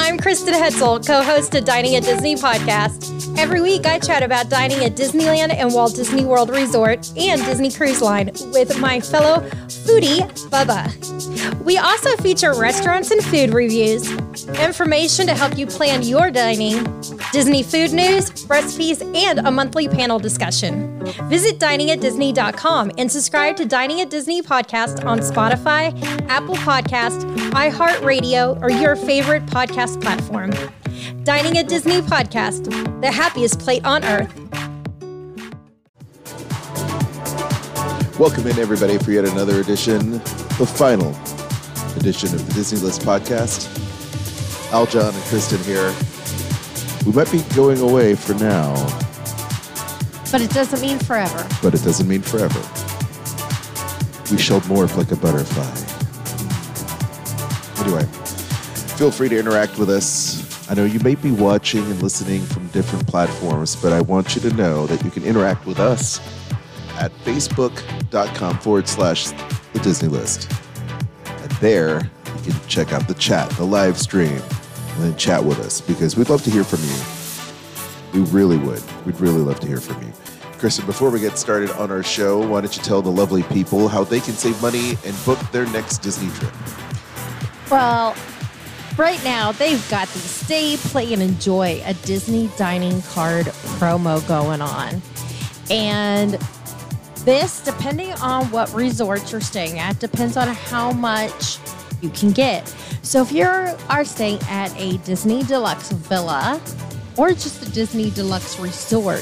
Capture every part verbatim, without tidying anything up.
I'm Kristen Hetzel, co-host of Dining at Disney podcast. Every week, I chat about dining at Disneyland and Walt Disney World Resort and Disney Cruise Line with my fellow foodie, Bubba. We also feature restaurants and food reviews, information to help you plan your dining, Disney food news, recipes, and a monthly panel discussion. Visit dining at disney dot com and subscribe to Dining at Disney podcast on Spotify, Apple Podcast, iHeartRadio, or your favorite podcast platform. Dining at Disney podcast, the happiest plate on earth. Welcome in, everybody, for yet another edition, the final edition of the Disney List podcast. Aljon and Kristen here. We might be going away for now. But it doesn't mean forever. But it doesn't mean forever. We shall morph like a butterfly. Anyway, feel free to interact with us. I know you may be watching and listening from different platforms, but I want you to know that you can interact with us at facebook.com forward slash the Disney List. And there, you can check out the chat, the live stream, and then chat with us, because we'd love to hear from you. We really would. We'd really love to hear from you. Kristen, before we get started on our show, why don't you tell the lovely people how they can save money and book their next Disney trip? Well, right now, they've got the Stay, Play, and Enjoy a Disney Dining Card promo going on. And this, depending on what resort you're staying at, depends on how much you can get. So if you are staying at a Disney Deluxe Villa or just a Disney Deluxe Resort,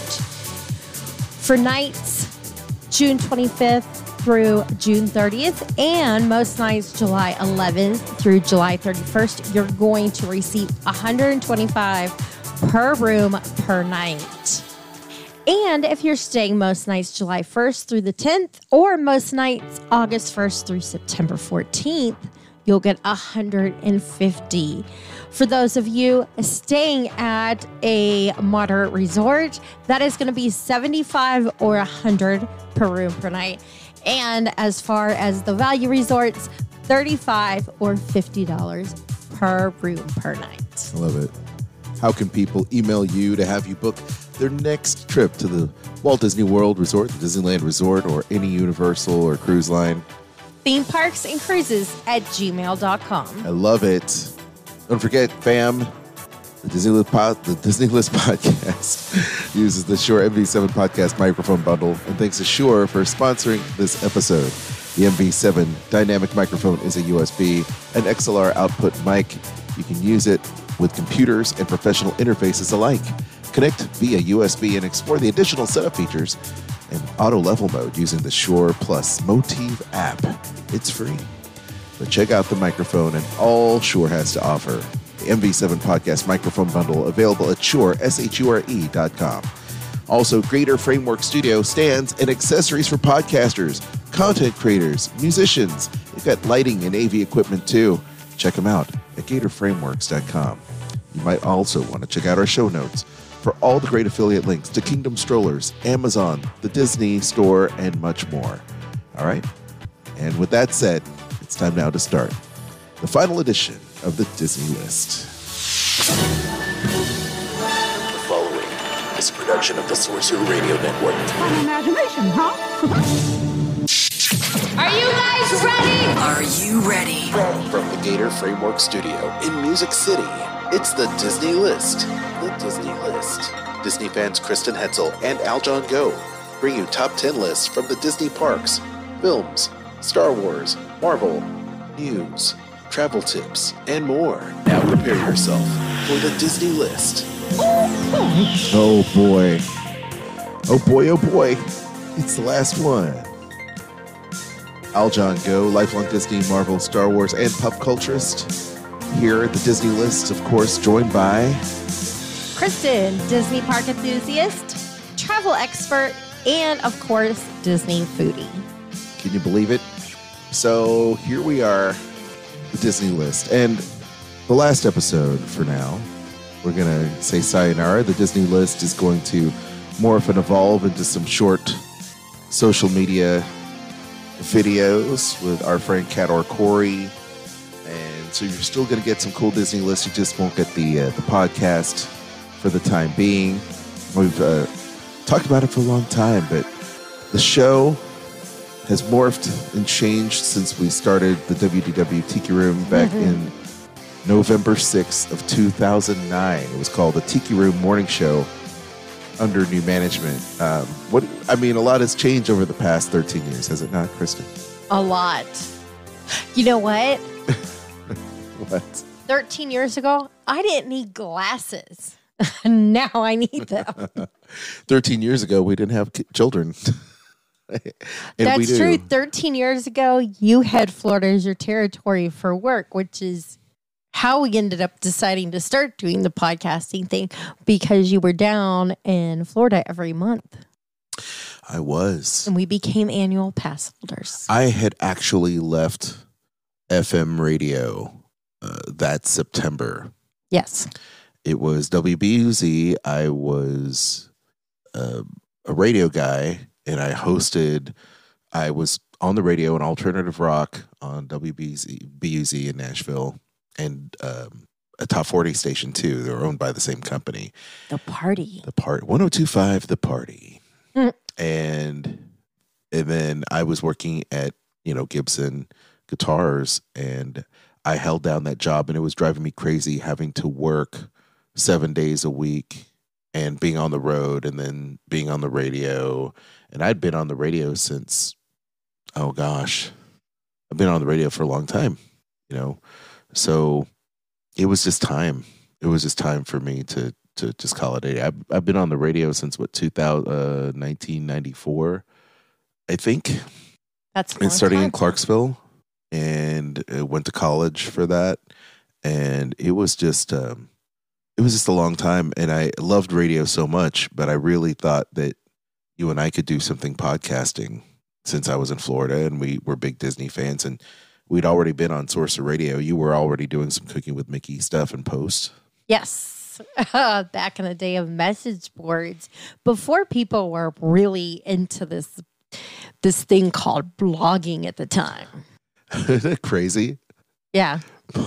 for nights June twenty-fifth through June thirtieth, and most nights July eleventh through July thirty-first, you're going to receive one hundred twenty-five dollars per room per night. And if you're staying most nights July first through the tenth, or most nights August first through September fourteenth, you'll get one hundred fifty dollars. For those of you staying at a moderate resort, that is going to be seventy-five dollars or one hundred dollars per room per night. And as far as the value resorts, thirty-five dollars or fifty dollars per room per night. I love it. How can people email you to have you book their next trip to the Walt Disney World Resort, the Disneyland Resort, or any Universal or cruise line? Theme parks and cruises at gmail dot com. I love it. Don't forget, fam, the Disney List, pod, the Disney List podcast uses the Shure M V seven podcast microphone bundle, and thanks to Shure for sponsoring this episode. The M V seven dynamic microphone is a U S B and X L R output mic. You can use it with computers and professional interfaces alike. Connect via U S B and explore the additional setup features in auto level mode using the Shure Plus Motive app. It's free. But check out the microphone and all Shure has to offer. The M V seven Podcast Microphone Bundle available at Shure, S H U R E dot com. Also, Gator Framework Studio stands and accessories for podcasters, content creators, musicians. They've got lighting and A V equipment too. Check them out at gator frameworks dot com. You might also want to check out our show notes for all the great affiliate links to Kingdom Strollers, Amazon, the Disney Store, and much more. All right? And with that said, it's time now to start the final edition of the Disney List. The following is a production of the Sorcerer Radio Network. An imagination, huh? Are you guys ready? Are you ready? From the Gator Framework Studio in Music City, it's the Disney List. The Disney List. Disney fans Kristen Hetzel and Aljon Go bring you top ten lists from the Disney parks, films, Star Wars, Marvel, news, travel tips, and more. Now prepare yourself for the Disney List. Oh boy. Oh boy, oh boy. It's the last one. Aljon Go, lifelong Disney, Marvel, Star Wars, and pop culturist. Here at the Disney List, of course, joined by Kristen, Disney park enthusiast, travel expert, and of course, Disney foodie. Can you believe it? So here we are, the Disney List. And the last episode for now, we're going to say sayonara. The Disney List is going to morph and evolve into some short social media videos with our friend Kat Corey and So you're still going to get some cool Disney lists. You just won't get the uh, the podcast for the time being. We've uh, talked about it for a long time, but the show has morphed and changed since we started the W D W Tiki Room back mm-hmm. in November sixth of two thousand nine. It was called the Tiki Room Morning Show under new management. Um, what I mean, a lot has changed over the past thirteen years, has it not, Kristen? A lot. You know what? What? thirteen years ago, I didn't need glasses. Now I need them. thirteen years ago, we didn't have ki- children. That's we do. true. thirteen years ago, you had Florida as your territory for work, which is how we ended up deciding to start doing the podcasting thing, because you were down in Florida every month. I was. And we became annual pass holders. I had actually left F M radio uh, that September. Yes. It was W B U Z. I was uh, a radio guy, and I hosted, I was on the radio in alternative rock on W B U Z in Nashville, and um, a top forty station too. They were owned by the same company. The Party. The Party. one oh two point five The Party. Mm. And and then I was working at, you know, Gibson Guitars, and I held down that job, and it was driving me crazy having to work seven days a week and being on the road and then being on the radio. And I'd been on the radio since, oh gosh, I've been on the radio for a long time, you know? So it was just time. It was just time for me to, to just call it a day. I've, I've been on the radio since what, two thousand, uh, nineteen ninety-four, I think. That's and starting in Clarksville, and uh, went to college for that. And it was just, um, it was just a long time, and I loved radio so much, but I really thought that you and I could do something podcasting since I was in Florida, and we were big Disney fans, and we'd already been on Sorcerer Radio. You were already doing some Cooking with Mickey stuff and post. Yes. Uh, back in the day of message boards, before people were really into this, this thing called blogging at the time. Isn't that crazy? Yeah.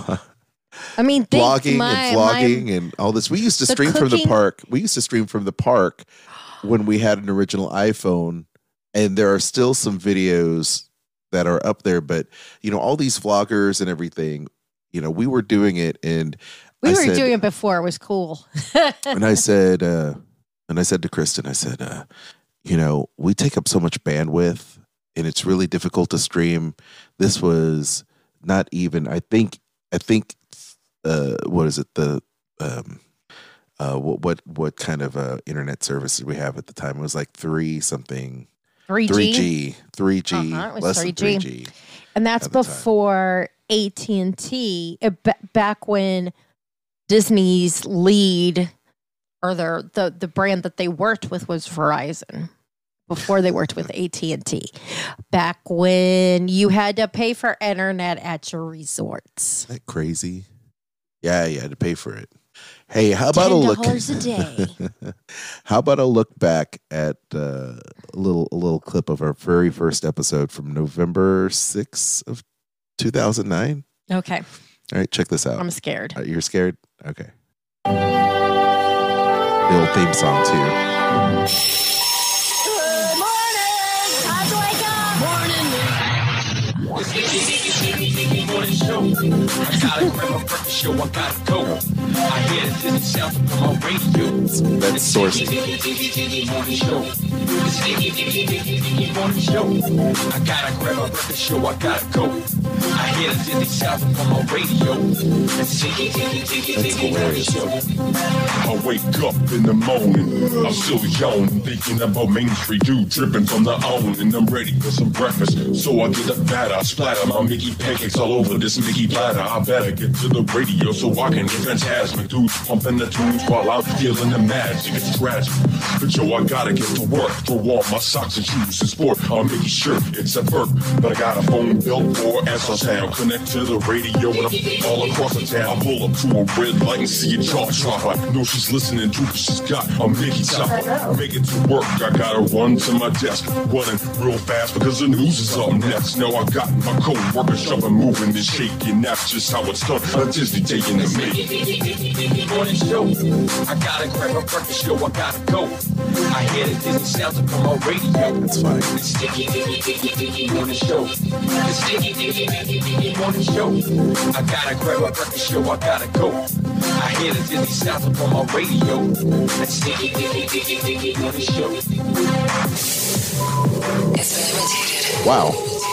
I mean, think blogging my, and vlogging my, and all this. We used to stream cooking. from the park. We used to stream from the park when we had an original iPhone, and there are still some videos that are up there. But you know, all these vloggers and everything, you know, we were doing it, and we I were said, doing it before it was cool. and I said, uh, and I said to Kristen, I said, uh, you know, we take up so much bandwidth, and it's really difficult to stream. This was not even. I think. I think. Uh, what is it? The um, uh, what what what kind of uh, internet service did we have at the time? It was like three something, three G, three G, three G, uh-huh, it was less three G. than three G, and that's before A T and T. Uh, b- back when Disney's lead or their the the brand that they worked with was Verizon. Before they worked with A T and T, back when you had to pay for internet at your resorts. Isn't that crazy? Yeah, you had to pay for it. Hey, how about a look? ten dollars a day. How about a look back at uh, a little a little clip of our very first episode from November sixth of two thousand nine? Okay. All right, check this out. I'm scared. Uh, you're scared? Okay. The old theme song too. Morning show. I gotta grab my breakfast show. I gotta go. I hear the Disney sound from my radio. That's Sourcing. Morning show. Morning show. I gotta grab my breakfast show. I gotta go. I hear the Disney sound from my radio. That's hilarious. I wake up in the morning, I'm still young, thinking about Main Street, dude dripping from the oven, and I'm ready for some breakfast. So I get a batter, splatter my Mickey pancakes all over this Mickey platter. I better get to the radio so I can get fantastic dudes pumping the tunes while I'm feeling the magic. It's tragic, but yo, I gotta get to work. Throw on my socks and shoes and sport a Mickey shirt. It's a perk, but I got a phone built for S L Sound. Connect to the radio and I'm all across the town. I pull up to a red light and see a chop chop. I know she's listening to, cause she's got a Mickey chopper. Make it to work, I gotta run to my desk, running real fast because the news is up next. Now I got my co-worker shoving, moving and shaking. making. That's just how it's done. A Disney day in the making. Morning show. I gotta grab a breakfast show. I gotta go. I hear the Disney sounds up on my radio. That's funny. The sticky morning show. The sticky morning show. I gotta grab a breakfast show. I gotta go. I hear the Disney sounds up on my radio. The sticky morning show. It's been imitated. Wow.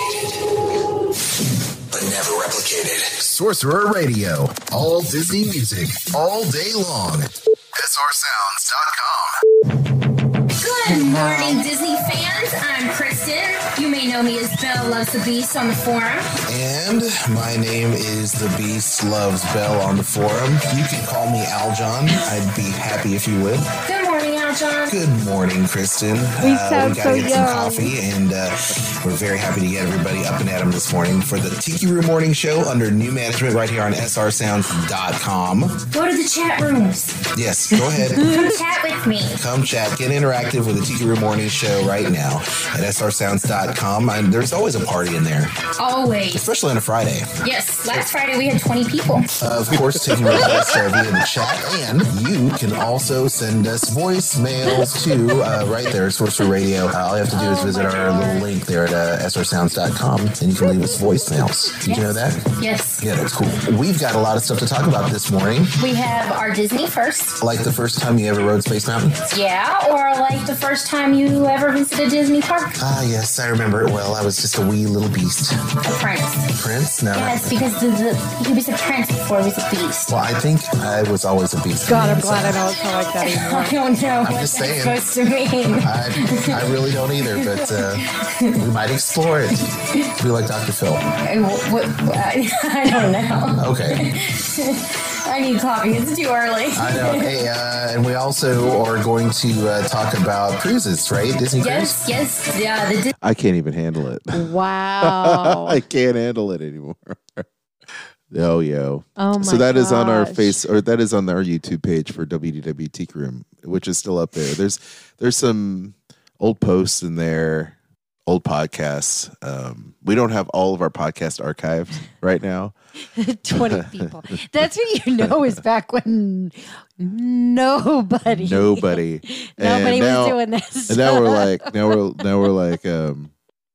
But never replicated. Sorcerer Radio. All Disney music, all day long. S R sounds dot com. Good morning, Disney fans. I'm Kristen. You may know me as Belle Loves the Beast on the forum. And my name is The Beast Loves Belle on the forum. You can call me Aljon. I'd be happy if you would. Good morning, Aljon. Good morning, Kristen. We sound we gotta so get some young. coffee, and uh, we're very happy to get everybody up and at 'em this morning for the Tiki Room Morning Show under new management right here on S R sounds dot com. Go to the chat rooms. Yes, go ahead. Come chat with me. Come chat, get interactive with the Tiki Room Morning Show right now at S R sounds dot com. And there's always a party in there, Always. especially on a Friday. Yes, last Friday we had twenty people. Uh, of course, taking requests uh, via the chat, and you can also send us voicemails too, uh, right there, Sorcerer Radio. Uh, all you have to do is visit our little link there at uh, S R sounds dot com, and you can leave us voicemails. Did you know that? Yes. Yeah, that's cool. We've got a lot of stuff to talk about this morning, We have our Disney first. like the first time you ever rode Space Mountain. Yeah, or like the first time you ever visited Disney Park. Ah, yes, I remember it well. I was just a wee little beast. A prince. Prince? No. Yes, because the, the, he was a prince before he was a beast. Well, I think I was always a beast. God, I'm glad I don't sound like that anymore. I don't know what just that's saying. supposed to mean. I, I really don't either, but uh, we might explore it. Be like Doctor Phil. I, what, I, I don't know. Okay. I need coffee. It's too early. I know. Hey, uh, and we also are going to uh, talk about cruises, right? Disney Yes, yes. Yeah, the Dis- I can't even handle it. Wow. I can't handle it anymore. Oh, yo. Oh my So that is on our gosh. face, or that is on our YouTube page for W D W Tiki Room, which is still up there. There's there's some old posts in there, old podcasts. Um, we don't have all of our podcast archived right now. twenty people. That's what you know is back when nobody. Nobody. Nobody And was now- doing this. And now we're like, now we're now we're like, um,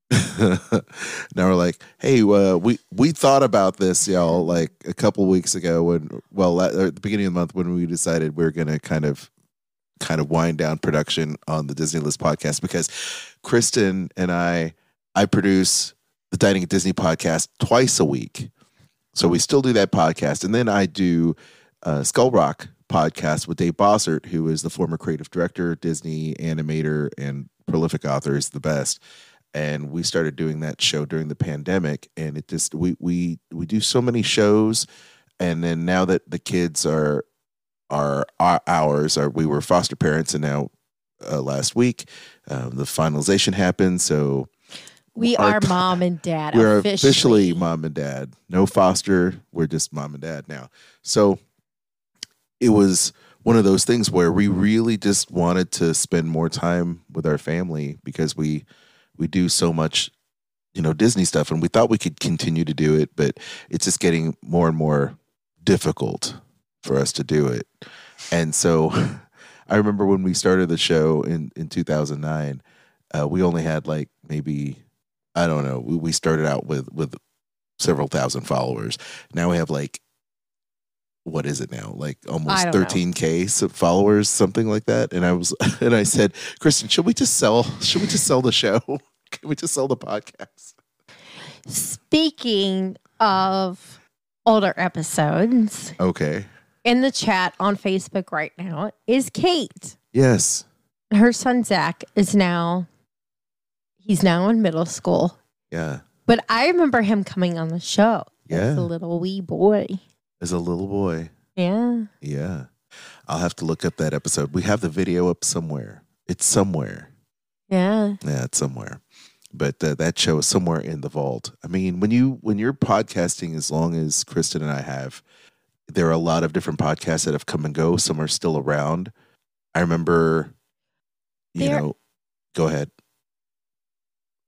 now we're like, hey, uh, we we thought about this, y'all, like a couple weeks ago when, well, la- at the beginning of the month when we decided we are gonna kind of, kind of wind down production on the Disney List podcast because Kristen and I, I produce the Dining at Disney podcast twice a week, so we still do that podcast, and then I do uh, Skull Rock podcast with Dave Bossert, who is the former creative director, Disney animator, and prolific author, is the best. And we started doing that show during the pandemic, and it just we we we do so many shows, and then now that the kids are are, are ours, are we were foster parents, and now uh, last week um, the finalization happened, so We our are t- mom and dad. we're officially. officially mom and dad. No foster. We're just mom and dad now. So it was one of those things where we really just wanted to spend more time with our family because we we do so much, you know, Disney stuff, and we thought we could continue to do it, but it's just getting more and more difficult for us to do it. And so I remember when we started the show in, in two thousand nine, uh, we only had like maybe, I don't know, we, we started out with, with several thousand followers. Now we have like, what is it now? Like I almost don't know. thirteen K followers, something like that. And I was, and I said, Kristen, should we just sell, should we just sell the show? Can we just sell the podcast? Speaking of older episodes, Okay. in the chat on Facebook right now is Kate. Yes. Her son Zach is now, he's now in middle school. Yeah. But I remember him coming on the show Yeah. as a little wee boy. As a little boy. Yeah. Yeah. I'll have to look up that episode. We have the video up somewhere. It's somewhere. Yeah. Yeah, it's somewhere. But uh, that show is somewhere in the vault. I mean, when you when you're podcasting as long as Kristen and I have, there are a lot of different podcasts that have come and go. Some are still around. I remember, you There- know, go ahead.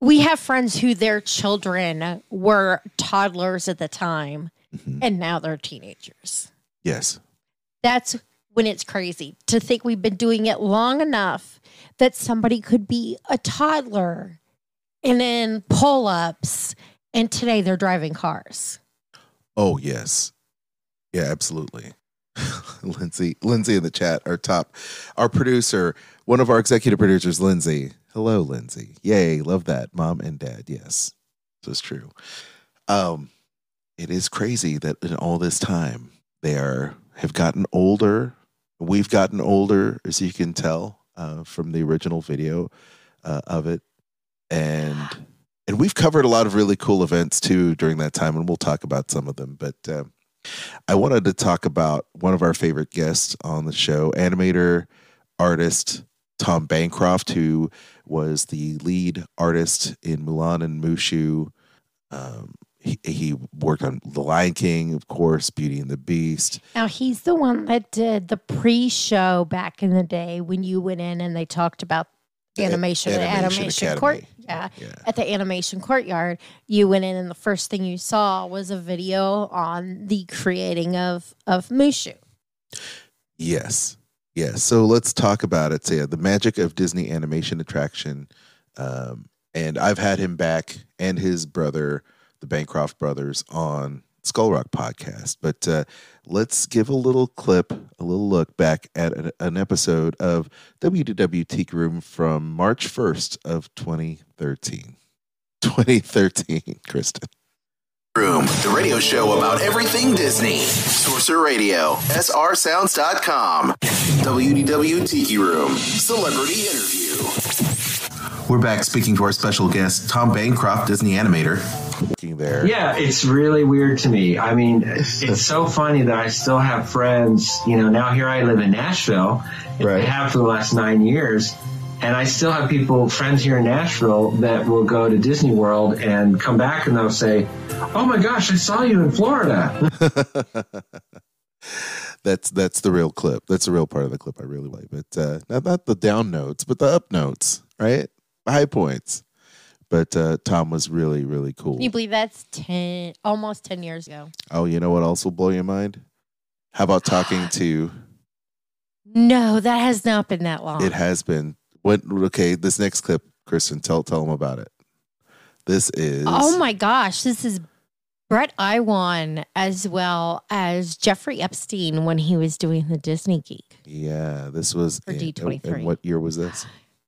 we have friends who their children were toddlers at the time, mm-hmm. and now they're teenagers. Yes. That's when it's crazy to think we've been doing it long enough that somebody could be a toddler and then pull-ups, and today they're driving cars. Oh, yes. Yeah, absolutely. Lindsay, Lindsay in the chat, our top, our producer, one of our executive producers, Lindsay. Hello, Lindsay. Yay, love that. Mom and dad, yes. This is true. Um, it is crazy that in all this time, they are have gotten older. We've gotten older, as you can tell uh, from the original video uh, of it. And and we've covered a lot of really cool events, too, during that time, and we'll talk about some of them. But uh, I wanted to talk about one of our favorite guests on the show, animator, artist, Tom Bancroft, who was the lead artist in Mulan and Mushu. Um, he, he worked on The Lion King, of course, Beauty and the Beast. Now, he's the one that did the pre-show back in the day when you went in and they talked about the animation, A- the animation, animation court, yeah, yeah, at the animation courtyard. You went in and the first thing you saw was a video on the creating of, of Mushu. Yes. Yes. So let's talk about it. So, yeah, the magic of Disney animation attraction. Um, and I've had him back and his brother, the Bancroft brothers, on Skull Rock podcast. But uh, let's give a little clip, a little look back at an, an episode of W D W Tiki Room from March first of twenty thirteen. twenty thirteen, Kristen. Room, the radio show about everything Disney. Sorcerer Radio, S R sounds dot com. W D W Tiki Room, celebrity interview. We're back speaking to our special guest, Tom Bancroft, Disney animator. Looking there. Yeah, it's really weird to me. I mean, it's so funny that I still have friends. You know, now here I live in Nashville, and right. I have for the last nine years. And I still have people, friends here in Nashville, that will go to Disney World and come back and they'll say, "Oh my gosh, I saw you in Florida." that's that's the real clip. That's the real part of the clip I really like. But uh, not not the down notes, but the up notes, right? The high points. But uh, Tom was really, really cool. Can you believe that's ten, almost ten years ago? Oh, you know what else will blow your mind? How about talking to? No, that has not been that long. It has been. What? Okay, this next clip, Kristen, tell tell them about it. This is. Oh my gosh, this is Brett Iwan as well as Jeffrey Epstein when he was doing the Disney Geek. Yeah, this was for D twenty-three. And what year was this?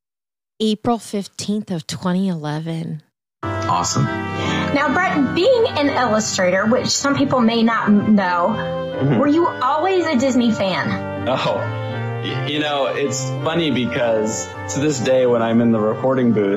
April fifteenth of twenty eleven. Awesome. Now, Brett, being an illustrator, which some people may not know, mm-hmm. were you always a Disney fan? Oh, you know, it's funny because to this day when I'm in the recording booth,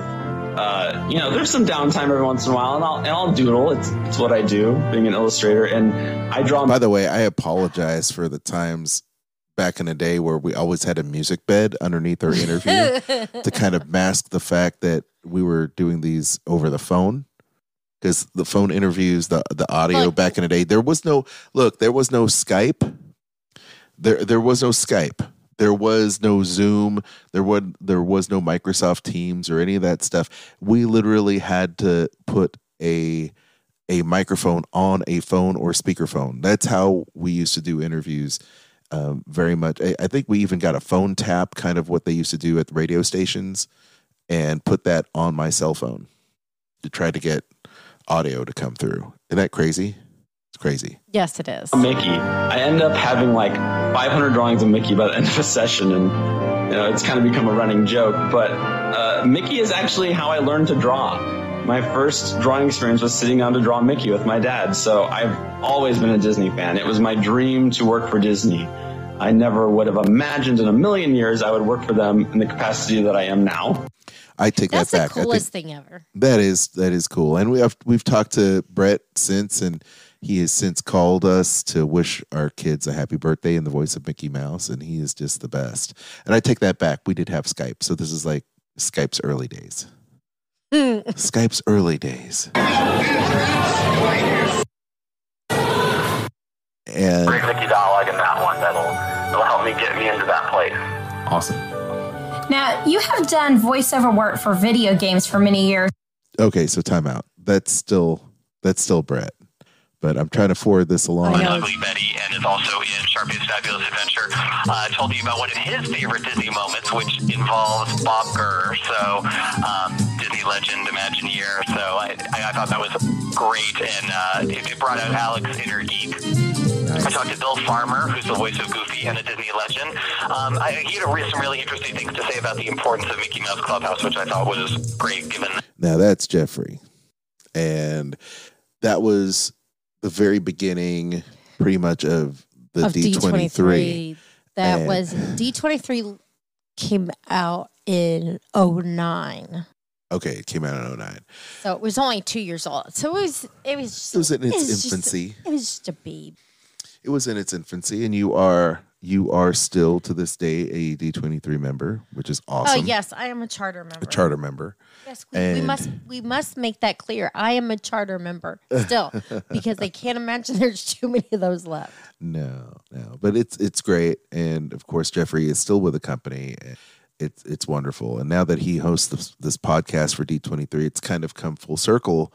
uh, you know, there's some downtime every once in a while, and I'll, and I'll doodle. It's, it's what I do, being an illustrator, and I draw. By the way, I apologize for the times back in the day where we always had a music bed underneath our interview to kind of mask the fact that we were doing these over the phone. Because the phone interviews, the the audio look, back in the day, there was no look, there was no Skype. There there was no Skype. There was no Zoom. There was there was no Microsoft Teams or any of that stuff. We literally had to put a a microphone on a phone or speakerphone. That's how we used to do interviews. Um, very much. I, I think we even got a phone tap, kind of what they used to do at the radio stations, and put that on my cell phone to try to get audio to come through. Isn't that crazy? It's crazy. Yes, it is. Mickey. I end up having like five hundred drawings of Mickey by the end of a session, and you know it's kind of become a running joke. But uh, Mickey is actually how I learned to draw. My first drawing experience was sitting down to draw Mickey with my dad. So I've always been a Disney fan. It was my dream to work for Disney. I never would have imagined in a million years I would work for them in the capacity that I am now. I take That's that back. That's the coolest thing ever. That is that is cool. And we have we've talked to Brett since, and he has since called us to wish our kids a happy birthday in the voice of Mickey Mouse, and he is just the best. And I take that back. We did have Skype, so this is like Skype's early days. Skype's early days. And Great Mickey dialogue in that one. That'll, that'll help me get me into that place. Awesome. Now, you have done voiceover work for video games for many years. Okay, so time out. That's still that's still Brett. But I'm trying to forward this along. My lovely Betty, and is also in Sharpie's Fabulous Adventure, uh, told me about one of his favorite Disney moments, which involves Bob Gurr, so um, Disney legend, Imagineer. So I, I, I thought that was great, and uh, it, it brought out Alex Inner Geek. Nice. I talked to Bill Farmer, who's the voice of Goofy and a Disney legend. Um, I, he had a, some really interesting things to say about the importance of Mickey Mouse Clubhouse, which I thought was great, given... Now that's Jeffrey. And that was... the very beginning, pretty much of the of D twenty-three. That and was D twenty-three came out in oh nine. Okay, it came out in oh nine. So it was only two years old. So it was it was just, it was in its it was infancy. Just, it was just a babe. It was in its infancy, and you are you are still to this day a D twenty-three member, which is awesome. Oh yes, I am a charter member. A charter member. Yes, we, we must we must make that clear. I am a charter member still, because I can't imagine there's too many of those left. No, no, but it's it's great, and of course Jeffrey is still with the company. It's it's wonderful, and now that he hosts this, this podcast for D twenty-three, it's kind of come full circle.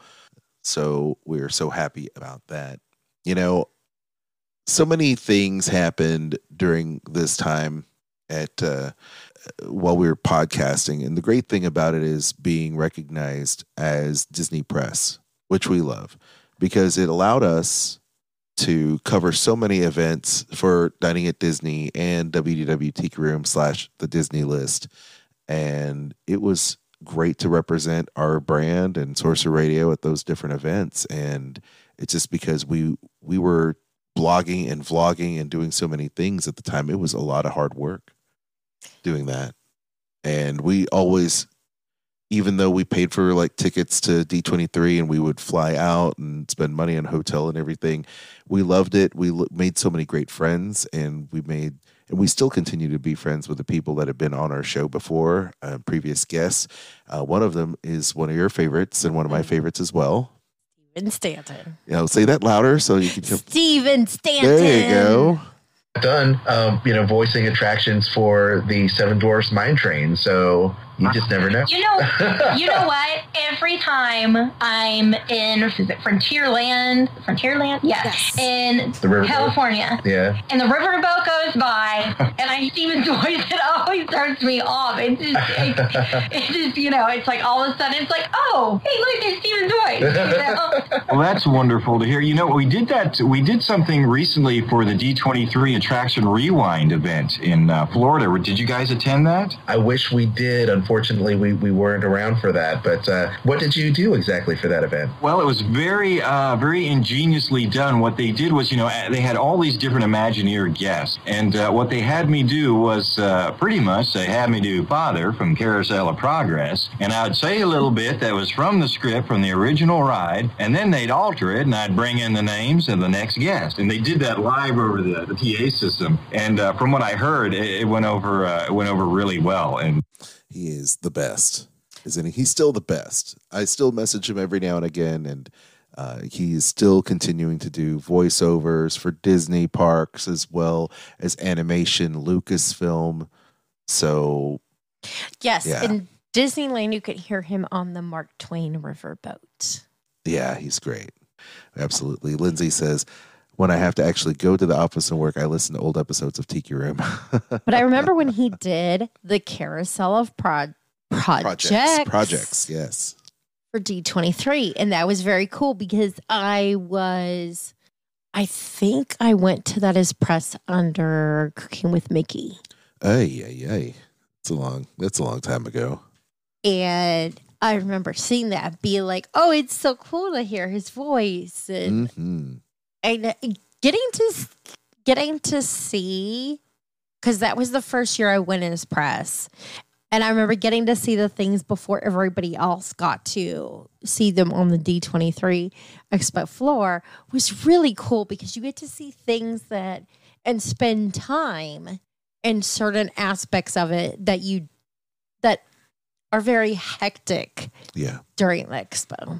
So we're so happy about that. You know, so many things happened during this time at. Uh, while we were podcasting, and the great thing about it is being recognized as Disney Press, which we love, because it allowed us to cover so many events for Dining at Disney and W D W Tiki Room slash the Disney List, and it was great to represent our brand and Sorcerer Radio at those different events. And it's just because we we were blogging and vlogging and doing so many things at the time, it was a lot of hard work doing that. And we always, even though we paid for like tickets to D twenty-three and we would fly out and spend money on hotel and everything, we loved it. We l- made so many great friends, and we made, and we still continue to be friends with the people that have been on our show before, uh, previous guests. Uh, one of them is one of your favorites and one of my favorites as well. Steven Stanton. You know, say that louder so you can. Steven Stanton. There you go. Done, um, you know, voicing attractions for the Seven Dwarfs Mine Train. So you just never know. You know, you know what? Every time I'm in, is it Frontierland? Frontierland? Yeah. Yes. In California. Yeah. And the riverboat goes by, and I Steven's voice, it always starts me off. It's just, it, it's just, you know, it's like all of a sudden, it's like, oh, hey, look, it's Steven's voice. You know? Well, that's wonderful to hear. You know, we did that. We did something recently for the D twenty-three Attraction Rewind event in uh, Florida. Did you guys attend that? I wish we did. Unfortunately, we, we weren't around for that. But uh, what did you do exactly for that event? Well, it was very, uh, very ingeniously done. What they did was, you know, they had all these different Imagineer guests. And uh, what they had me do was uh, pretty much they had me do Father from Carousel of Progress. And I would say a little bit that was from the script, from the original ride. And then they'd alter it, and I'd bring in the names of the next guest. And they did that live over the, the P A system. And uh, from what I heard, it, it went over uh, it went over really well. And he is the best, isn't he? He's still the best. I still message him every now and again, and uh, he's still continuing to do voiceovers for Disney parks as well as animation, Lucasfilm. So, yes, yeah. In Disneyland, you could hear him on the Mark Twain riverboat. Yeah, he's great. Absolutely. Lindsay says, when I have to actually go to the office and work, I listen to old episodes of Tiki Room. But I remember when he did the Carousel of Pro- Projects. Projects. Projects, yes. For D twenty-three. And that was very cool because I was, I think I went to that as press under Cooking with Mickey. Ay, ay, ay. It's a long, that's a long time ago. And I remember seeing that, being like, oh, it's so cool to hear his voice. And, mm-hmm. and getting to getting to see, because that was the first year I went in as press. And I remember getting to see the things before everybody else got to see them on the D twenty-three Expo floor was really cool because you get to see things that and spend time in certain aspects of it that you that are very hectic. Yeah. During the expo.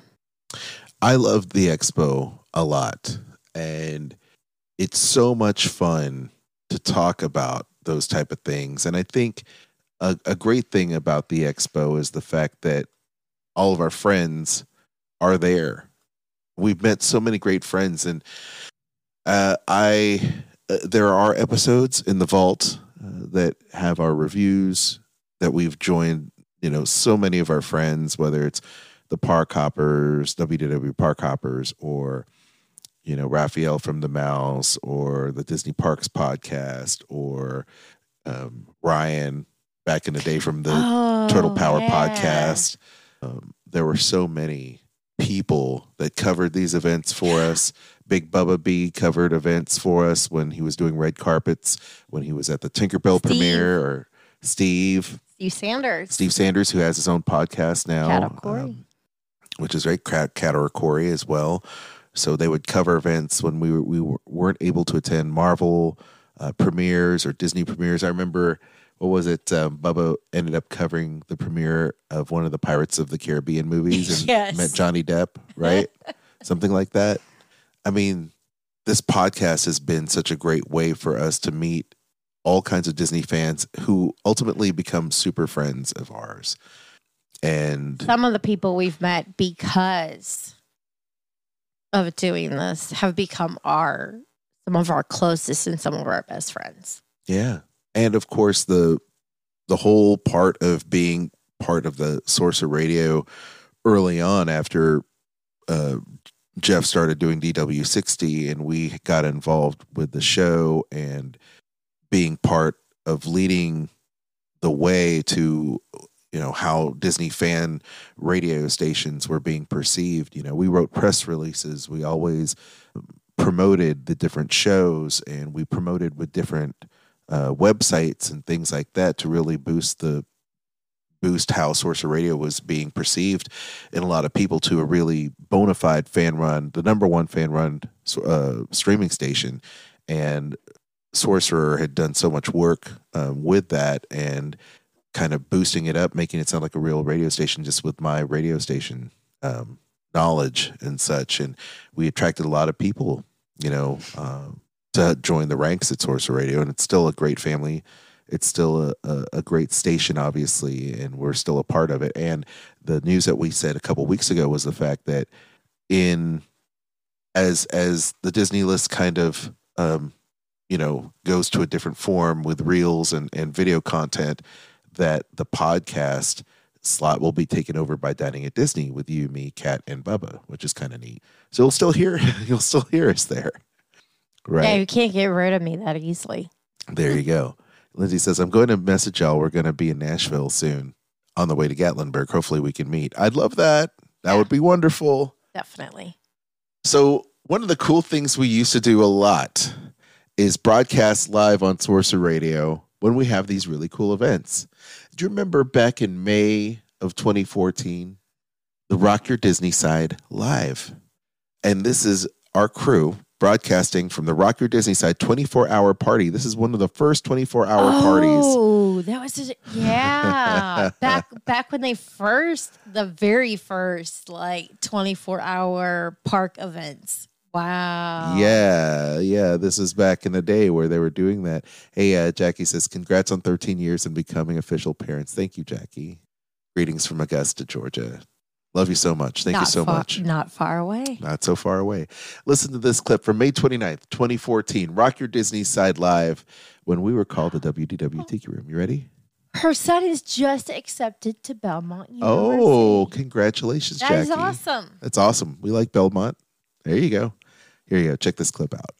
I love the expo a lot, and it's so much fun to talk about those type of things. And I think a, a great thing about the expo is the fact that all of our friends are there. We've met so many great friends, and uh, I uh, there are episodes in the vault uh, that have our reviews that we've joined. You know, so many of our friends, whether it's the Park Hoppers, W D W Park Hoppers, or you know Raphael from the Mouse, or the Disney Parks podcast, or um, Ryan back in the day from the Oh, Turtle Power yeah. podcast. Um, there were so many people that covered these events for us. Big Bubba B covered events for us when he was doing red carpets, when he was at the Tinkerbell Steve. premiere, or Steve. Steve Sanders. Steve Sanders, who has his own podcast now. Cat Corey. um, which is right, Cat Cat or Corey as well. So they would cover events when we were, we were, weren't able to attend Marvel uh, premieres or Disney premieres. I remember, what was it? Um, Bubba ended up covering the premiere of one of the Pirates of the Caribbean movies and Yes. met Johnny Depp, right? Something like that. I mean, this podcast has been such a great way for us to meet all kinds of Disney fans who ultimately become super friends of ours. And Some of the people we've met because of doing this have become our some of our closest and some of our best friends. yeah. And of course, the the whole part of being part of the Sorcerer Radio early on after uh, Jeff started doing D W sixty and we got involved with the show and being part of leading the way to, you know, how Disney fan radio stations were being perceived. You know, we wrote press releases. We always promoted the different shows, and we promoted with different uh, websites and things like that to really boost the boost how Sorcerer Radio was being perceived in a lot of people to a really bona fide fan run, the number one fan run uh, streaming station. And Sorcerer had done so much work um, with that and kind of boosting it up, making it sound like a real radio station just with my radio station um, knowledge and such. And we attracted a lot of people, you know, uh, to join the ranks at Sorcerer Radio. And it's still a great family. It's still a, a, a great station, obviously, and we're still a part of it. And the news that we said a couple weeks ago was the fact that in as as the Disney list kind of um, you know goes to a different form with reels and, and video content, that the podcast slot will be taken over by Dining at Disney with you, me, Kat, and Bubba, which is kind of neat. So you'll still hear you'll still hear us there, right? Yeah, you can't get rid of me that easily. There you go. Lindsay says, I'm going to message y'all. We're going to be in Nashville soon on the way to Gatlinburg. Hopefully we can meet. I'd love that. That would be wonderful. Definitely. So one of the cool things we used to do a lot is broadcast live on Sorcerer Radio when we have these really cool events. Do you remember back in May of twenty fourteen, the Rock Your Disney Side live? And this is our crew broadcasting from the Rock Your Disney Side twenty-four hour party. This is one of the first twenty-four hour oh, parties. Oh, that was such a, yeah. back back when they first, the very first like twenty-four hour park events. Wow. Yeah, yeah. This is back in the day where they were doing that. Hey, uh, Jackie says, congrats on thirteen years and becoming official parents. Thank you, Jackie. Greetings from Augusta, Georgia. Love you so much. Thank not you so far, much. Not far away. Not so far away. Listen to this clip from May twenty-ninth, twenty fourteen. Rock Your Disney Side live when we were called the W D W Tiki Room. You ready? Her son is just accepted to Belmont University. Oh, congratulations, that Jackie. is awesome. That's awesome. We like Belmont. There you go. Here you go. Check this clip out.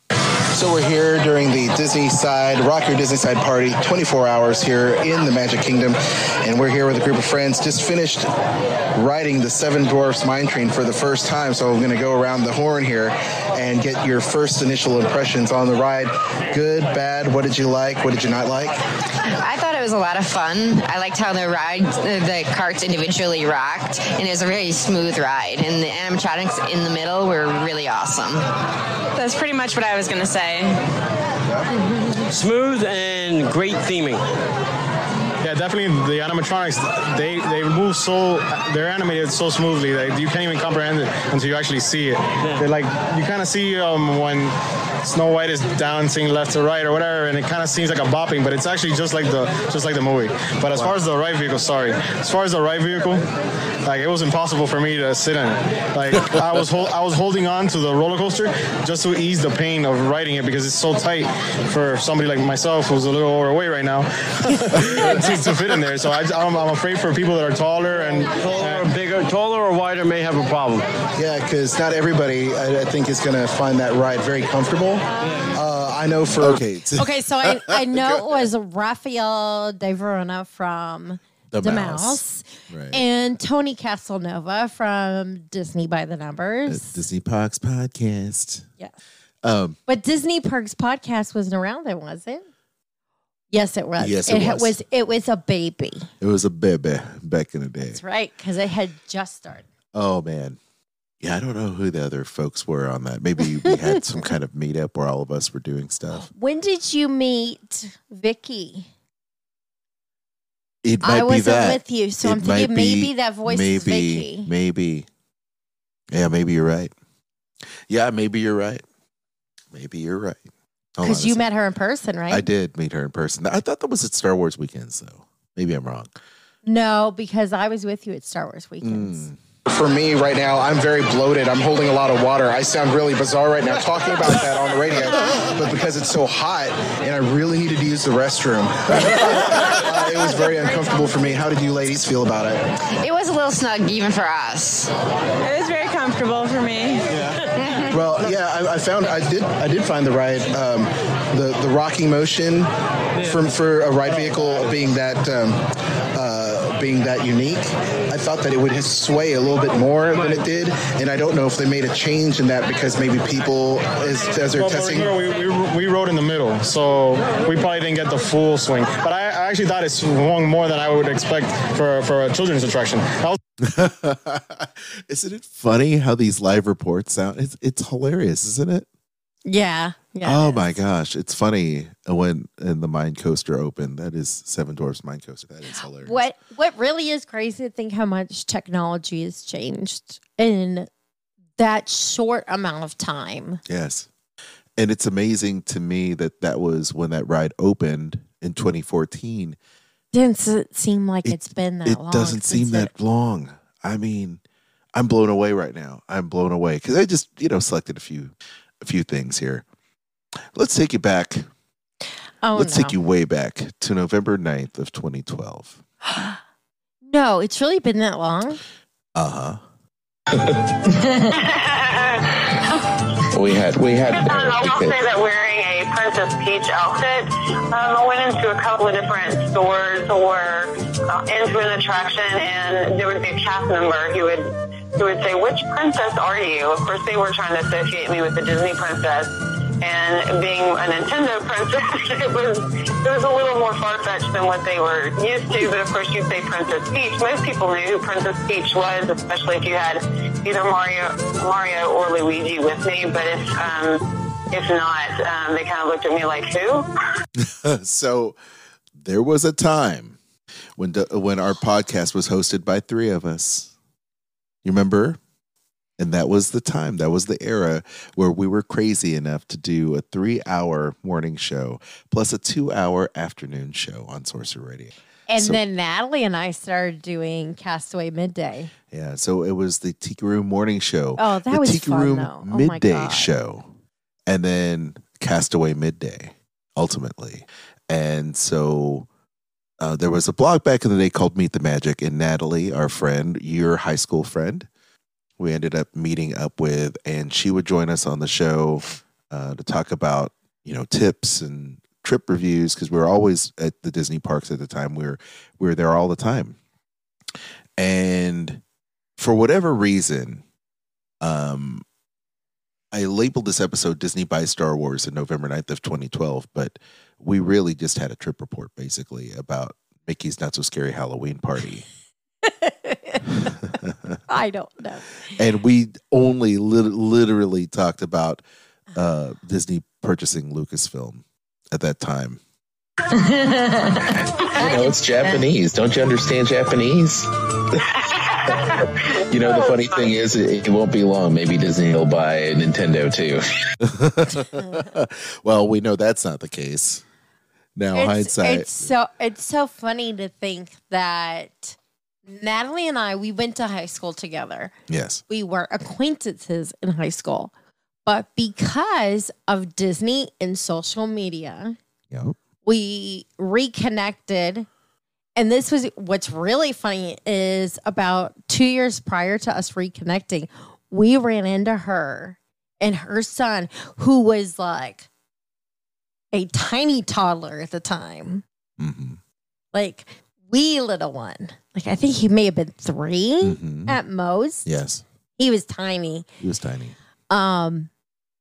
So we're here during the Disney Side, Rock Your Disney Side party, twenty-four hours here in the Magic Kingdom. And we're here with a group of friends, just finished riding the Seven Dwarfs Mine Train for the first time. So we're going to go around the horn here and get your first initial impressions on the ride. Good, bad, what did you like? What did you not like? I thought it was a lot of fun. I liked how the ride, the carts individually rocked, and it was a really smooth ride. And the animatronics in the middle were really awesome. That's pretty much what I was going to say. Smooth and great theming. yeah, definitely the animatronics. They they move so they're animated so smoothly that you can't even comprehend it until you actually see it. They're like you kind of see um, when Snow White is dancing left to right or whatever, and it kind of seems like a bopping, but it's actually just like the just like the movie. But as far as the ride vehicle, sorry, as far as the ride vehicle, like it was impossible for me to sit in it. Like I was hol- I was holding on to the roller coaster just to ease the pain of riding it because it's so tight for somebody like myself who's a little overweight right now to, to fit in there. So I, I'm, I'm afraid for people that are taller and taller or bigger, taller or wider may have a problem. Yeah, because not everybody I, I think is going to find that ride very comfortable. Uh, I know for okay. Okay, so I, I know it was Raphael De Verona from The The Mouse. Mouse, Right. and Tony Casanova from Disney by the Numbers. Disney Parks podcast. Yeah. Um, But Disney Parks podcast wasn't around then, was it? Yes, it was. Yes, it ha- was. was. It was a baby. it was a baby back in the day. That's right, because it had just started. Oh man. Yeah, I don't know who the other folks were on that. Maybe we had some kind of meetup where all of us were doing stuff. When did you meet Vicky? It might I be wasn't that. with you, so It I'm thinking might be- maybe that voice maybe, is Vicky. Maybe. Yeah, maybe you're right. Yeah, maybe you're right. Maybe you're right. Hold on Because a you second. met her in person, right? I did meet her in person. I thought that was at Star Wars Weekends, though. Maybe I'm wrong. No, because I was with you at Star Wars Weekends. Mm. For me right now, I'm very bloated. I'm holding a lot of water. I sound really bizarre right now talking about that on the radio, but because it's so hot and I really needed to use the restroom, uh, it was very uncomfortable for me. How did you ladies feel about it? It was a little snug even for us. It was very comfortable for me. Well, yeah, I, I found I did I did find the ride, um, the the rocking motion from for a ride vehicle being that um, uh, being that unique. I thought that it would sway a little bit more than it did, and I don't know if they made a change in that because maybe people as, as they're Well, testing. remember, we, we, we rode in the middle, so we probably didn't get the full swing. But I, I actually thought it swung more than I would expect for, for a children's attraction. That was Isn't it funny how these live reports sound? It's it's hilarious, isn't it? Yeah. Yeah. Oh my gosh, it's funny when in the Mine Coaster opened. That is Seven Dwarfs Mine Coaster. That is hilarious. What What really is crazy to think how much technology has changed in that short amount of time. Yes, and it's amazing to me that that was when that ride opened in twenty fourteen. Didn't s- seem like it, has been that It long. doesn't seem since that it- long. I mean, I'm blown away right now. I'm blown away because I just you know selected a few a few things here. Let's take you back. Oh, Let's no. take you way back to November ninth of twenty twelve. No, it's really been that long. Uh huh. We had, we had. Um, I will say that wearing a Princess Peach outfit, um, I went into a couple of different stores or uh, into an attraction, and there would be a cast member who would who would say, "Which princess are you?" Of course, they were trying to associate me with the Disney princess, and being a Nintendo princess, it was it was a little more far fetched than what they were used to. But of course, you'd say Princess Peach. Most people knew who Princess Peach was, especially if you had either Mario, Mario or Luigi with me. But if um, if not, um, they kind of looked at me like, who? So there was a time when when our podcast was hosted by three of us. You remember? And that was the time. That was the era where we were crazy enough to do a three-hour morning show plus a two-hour afternoon show on Sorcerer Radio. And So- then Natalie and I started doing Castaway Midday. Yeah, so it was the Tiki Room morning show. Oh, that the was Tiki fun, Room though. Oh, my midday God. show, and then Castaway Midday, ultimately. And so uh, there was a blog back in the day called Meet the Magic, and Natalie, our friend, your high school friend, we ended up meeting up with, and she would join us on the show uh, to talk about, you know, tips and trip reviews, because we were always at the Disney parks at the time. We were we were there all the time, and for whatever reason, um, I labeled this episode Disney Buys Star Wars in November ninth of twenty twelve, but we really just had a trip report basically about Mickey's Not So Scary Halloween Party. I don't know. And we only lit- literally talked about uh, Disney purchasing Lucasfilm at that time. You know, it's Japanese. Don't you understand Japanese? You know, the funny thing is, it, it won't be long. Maybe Disney will buy a Nintendo too. Well, we know that's not the case. Now, it's, hindsight. It's so it's so funny to think that Natalie and I, we went to high school together. Yes. We were acquaintances in high school. But because of Disney and social media, yep. we reconnected. And this was what's really funny is about two years prior to us reconnecting, we ran into her and her son, who was like a tiny toddler at the time. Mm-hmm. Like, wee little one. Like, I think he may have been three Mm-hmm. at most. Yes. He was tiny. He was tiny. Um,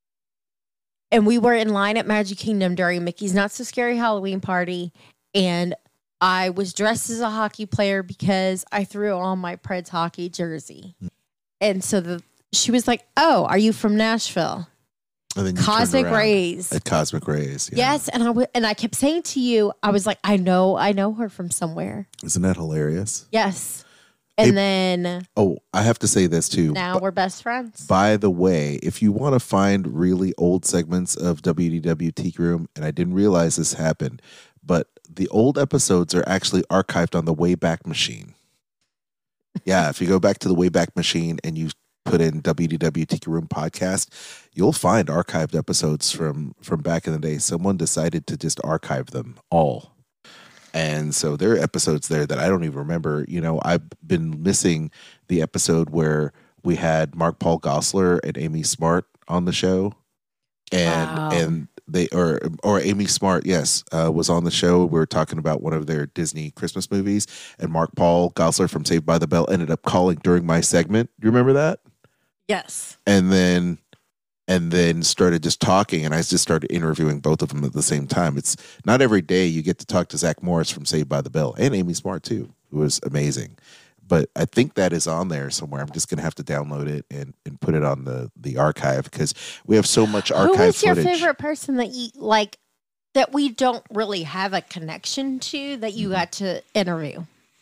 and we were in line at Magic Kingdom during Mickey's Not So Scary Halloween party. And I was dressed as a hockey player because I threw on my Preds hockey jersey. And so the she was like, "Oh, are you from Nashville?" And then you Cosmic turned around Rays. At Cosmic Rays. Yeah. Yes, and I w- and I kept saying to you, I was like, "I know, I know her from somewhere." Isn't that hilarious? Yes. And Hey, then Oh, I have to say this too. now we're best friends. By the way, if you want to find really old segments of W D W Tiki Room, and I didn't realize this happened, but the old episodes are actually archived on the Wayback Machine. Yeah, if you go back to the Wayback Machine and you put in W D W Tiki Room podcast, you'll find archived episodes from from back in the day. Someone decided to just archive them all. And so there are episodes there that I don't even remember. You know, I've been missing the episode where we had Mark Paul Gosselaar and Amy Smart on the show. And Wow. and they or or Amy Smart, yes, uh, was on the show. We were talking about one of their Disney Christmas movies, and Mark Paul Gosselaar from Saved by the Bell ended up calling during my segment. Do you remember that? Yes. And then and then started just talking, and I just started interviewing both of them at the same time. It's not every day you get to talk to Zach Morris from Saved by the Bell, and Amy Smart too, who was amazing. But I think that is on there somewhere. I'm just going to have to download it and, and put it on the, the archive because we have so much archive Who is your footage. favorite person that you like that we don't really have a connection to that you got to interview?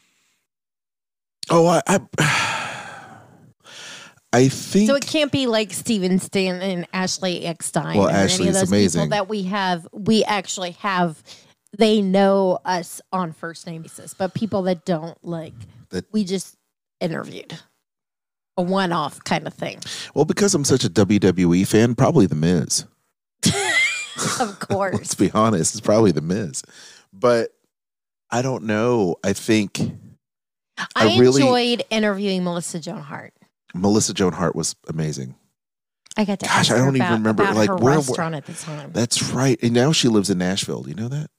Oh, I, I, I think. So it can't be like Steven Stan and Ashley Eckstein. Well, or any Ashley's of those amazing. people that we have. We actually have. They know us on first name basis, but people that don't like, That- we just interviewed. A one-off kind of thing. Well, because I'm such a W W E fan, probably The Miz. Of course. Let's be honest, it's probably The Miz. But I don't know. I think I, I really enjoyed interviewing Melissa Joan Hart. Melissa Joan Hart was amazing. I got to Gosh, ask I her don't even about, remember, about like, her where- restaurant at the time. That's right. And now she lives in Nashville. Do you know that?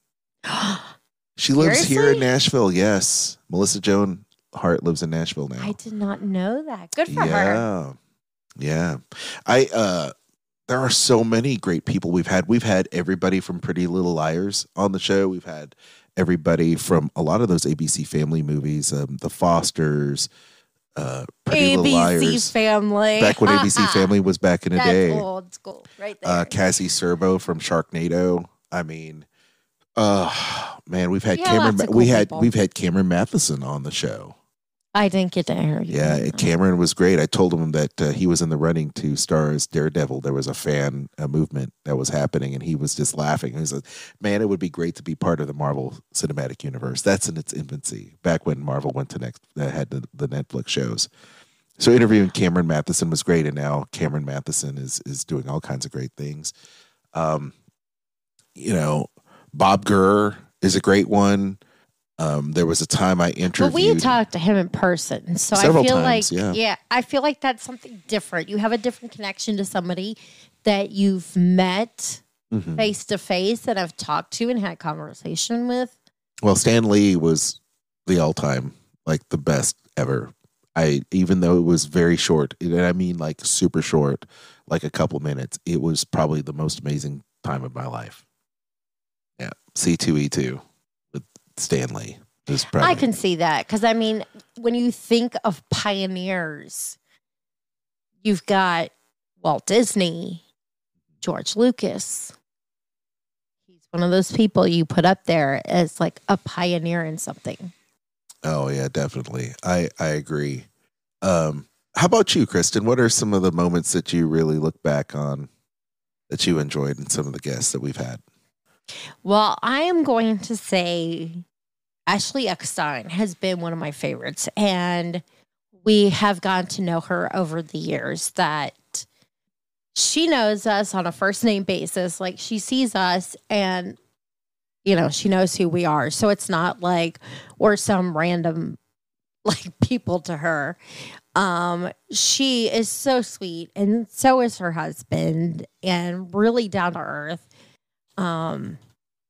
She lives here Seriously? in Nashville. Yes. Melissa Joan Hart lives in Nashville now. I did not know that. Good for her. yeah. Yeah. I uh there are so many great people we've had. We've had everybody from Pretty Little Liars on the show. We've had everybody from a lot of those A B C Family movies, um, The Fosters, uh, Pretty A Little B C Liars. Family. Back when A B C Family was back in the That's day. old school, right there. Uh, Cassie Serbo from Sharknado. I mean, uh, man, we've had Yeah, Cameron. lots of we cool had people. we've had Cameron Matheson on the show. I didn't get to interview Yeah, him. Cameron was great. I told him that uh, he was in the running to star as Daredevil. There was a fan uh, movement that was happening, and he was just laughing. He said, "Man, it would be great to be part of the Marvel Cinematic Universe." That's in its infancy, back when Marvel went to next uh, had the, the Netflix shows. So interviewing Cameron Matheson was great, and now Cameron Matheson is is doing all kinds of great things. Um, you know, Bob Gurr is a great one. Um, there was a time I interviewed. But we had talked to him in person, so Several I feel times, like yeah. I feel like that's something different. You have a different connection to somebody that you've met Mhm. face to face and have talked to and had conversation with. Well, Stan Lee was the all-time, like the best ever. I even though it was very short, and I mean like super short, like a couple minutes, it was probably the most amazing time of my life. Yeah, C two E two with Stan Lee is probably. I can see that because I mean, when you think of pioneers, you've got Walt Disney, George Lucas. He's one of those people you put up there as like a pioneer in something. Oh yeah, definitely. I, I agree. Um, how about you, Kristen? What are some of the moments that you really look back on that you enjoyed in some of the guests that we've had? Well, I am going to say Ashley Eckstein has been one of my favorites, and we have gotten to know her over the years. That she knows us on a first name basis. Like, she sees us and, you know, she knows who we are. So it's not like we're some random like people to her. Um, she is so sweet, and so is her husband, and really down to earth. Um,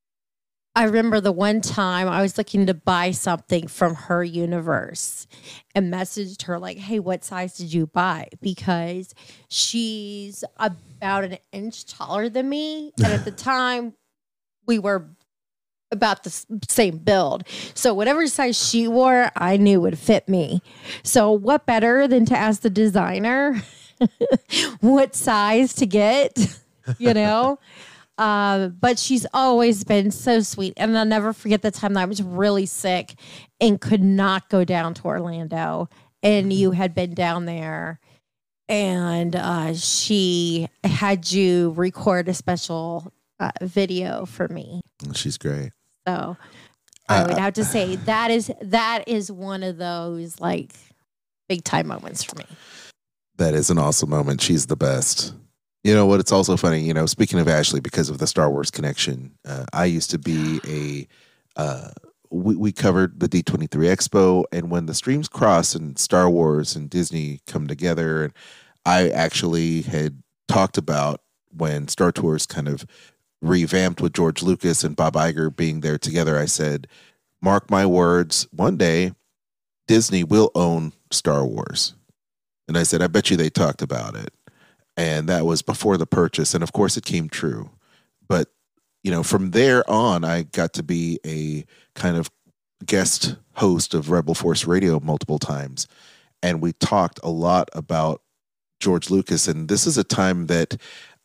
I remember the one time I was looking to buy something from her universe and messaged her like, hey, what size did you buy? Because she's about an inch taller than me. And at the time, we were about the same build. So whatever size she wore, I knew would fit me. So what better than to ask the designer what size to get, you know? Uh, but she's always been so sweet. And I'll never forget the time that I was really sick and could not go down to Orlando. And you had been down there. And uh, she had you record a special uh, video for me. She's great. So I would have to say that is that is one of those like big time moments for me. That is an awesome moment. She's the best. You know what? It's also funny, you know, speaking of Ashley, because of the Star Wars connection, uh, I used to be a, uh, we, we covered the D twenty-three Expo, and when the streams cross and Star Wars and Disney come together, and I actually had talked about when Star Tours kind of revamped with George Lucas and Bob Iger being there together, I said, mark my words, one day Disney will own Star Wars. And I said, I bet you they talked about it. And that was before the purchase. And of course it came true. But, you know, from there on, I got to be a kind of guest host of Rebel Force Radio multiple times. And we talked a lot about George Lucas. And this is a time that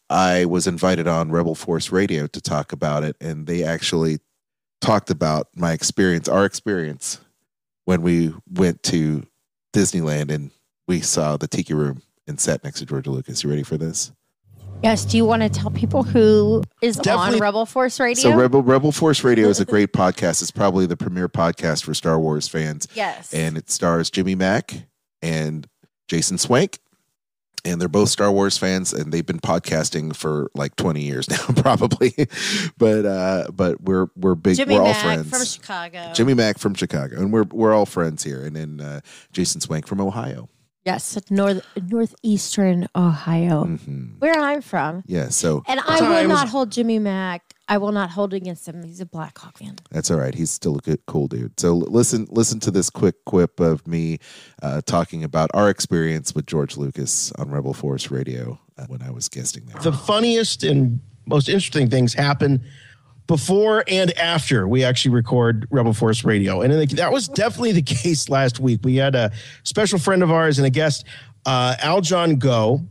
I was invited on Rebel Force Radio to talk about it. And they actually talked about my experience, our experience, when we went to Disneyland and we saw the Tiki Room and sat next to George Lucas. You ready for this? Yes. Do you want to tell people who is Definitely. on Rebel Force Radio? So Rebel Rebel Force Radio is a great podcast. It's probably the premier podcast for Star Wars fans. Yes. And it stars Jimmy Mack and Jason Swank. And they're both Star Wars fans, and they've been podcasting for like twenty years now, probably. but uh, but we're we're big. Jimmy we're Mack all friends. from Chicago. Jimmy Mack from Chicago, and we're we're all friends here. And then uh, Jason Swank from Ohio. Yes, north northeastern Ohio, mm-hmm. where I'm from. Yeah. So and I will not hold Jimmy Mack. I will not hold against him. He's a Blackhawk fan. That's all right. He's still a good, cool dude. So listen, listen to this quick quip of me uh, talking about our experience with George Lucas on Rebel Force Radio uh, when I was guesting there. The funniest and most interesting things happen before and after we actually record Rebel Force Radio. And that was definitely the case last week. We had a special friend of ours and a guest, uh, Aljon Go.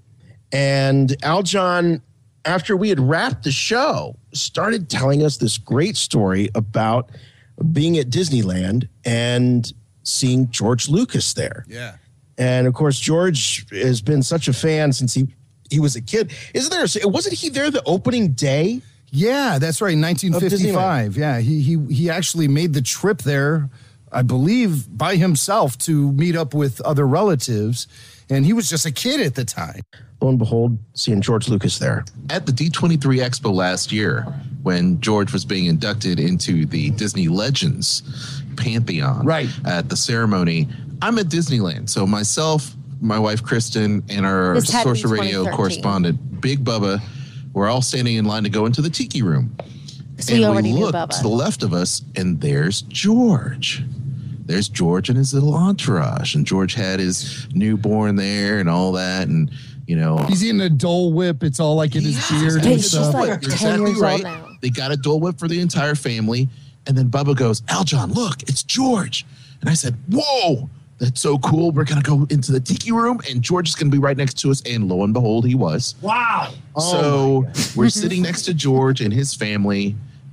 And Aljon, after we had wrapped the show, started telling us this great story about being at Disneyland and seeing George Lucas there. Yeah. And of course, George has been such a fan since he, he was a kid. Isn't there, wasn't he there the opening day? Yeah, that's right. nineteen fifty-five. Yeah, he he he actually made the trip there, I believe, by himself to meet up with other relatives, and he was just a kid at the time. Lo and behold, seeing George Lucas there at the D twenty-three Expo last year, when George was being inducted into the Disney Legends Pantheon. Right at the ceremony, I'm at Disneyland. So myself, my wife Kristen, and our Sorcerer Radio correspondent Big Bubba. We're all standing in line to go into the Tiki Room. So and we look to the left of us, and there's George. There's George and his little entourage. And George had his newborn there and all that. And, you know. He's eating a Dole Whip. It's all like in his beard and stuff. Like You're exactly right. They got a Dole Whip for the entire family. And then Bubba goes, Aljon, look, it's George. And I said, whoa. That's so cool. We're going to go into the Tiki Room, and George is going to be right next to us. And lo and behold, he was. Wow. So oh we're sitting next to George and his family,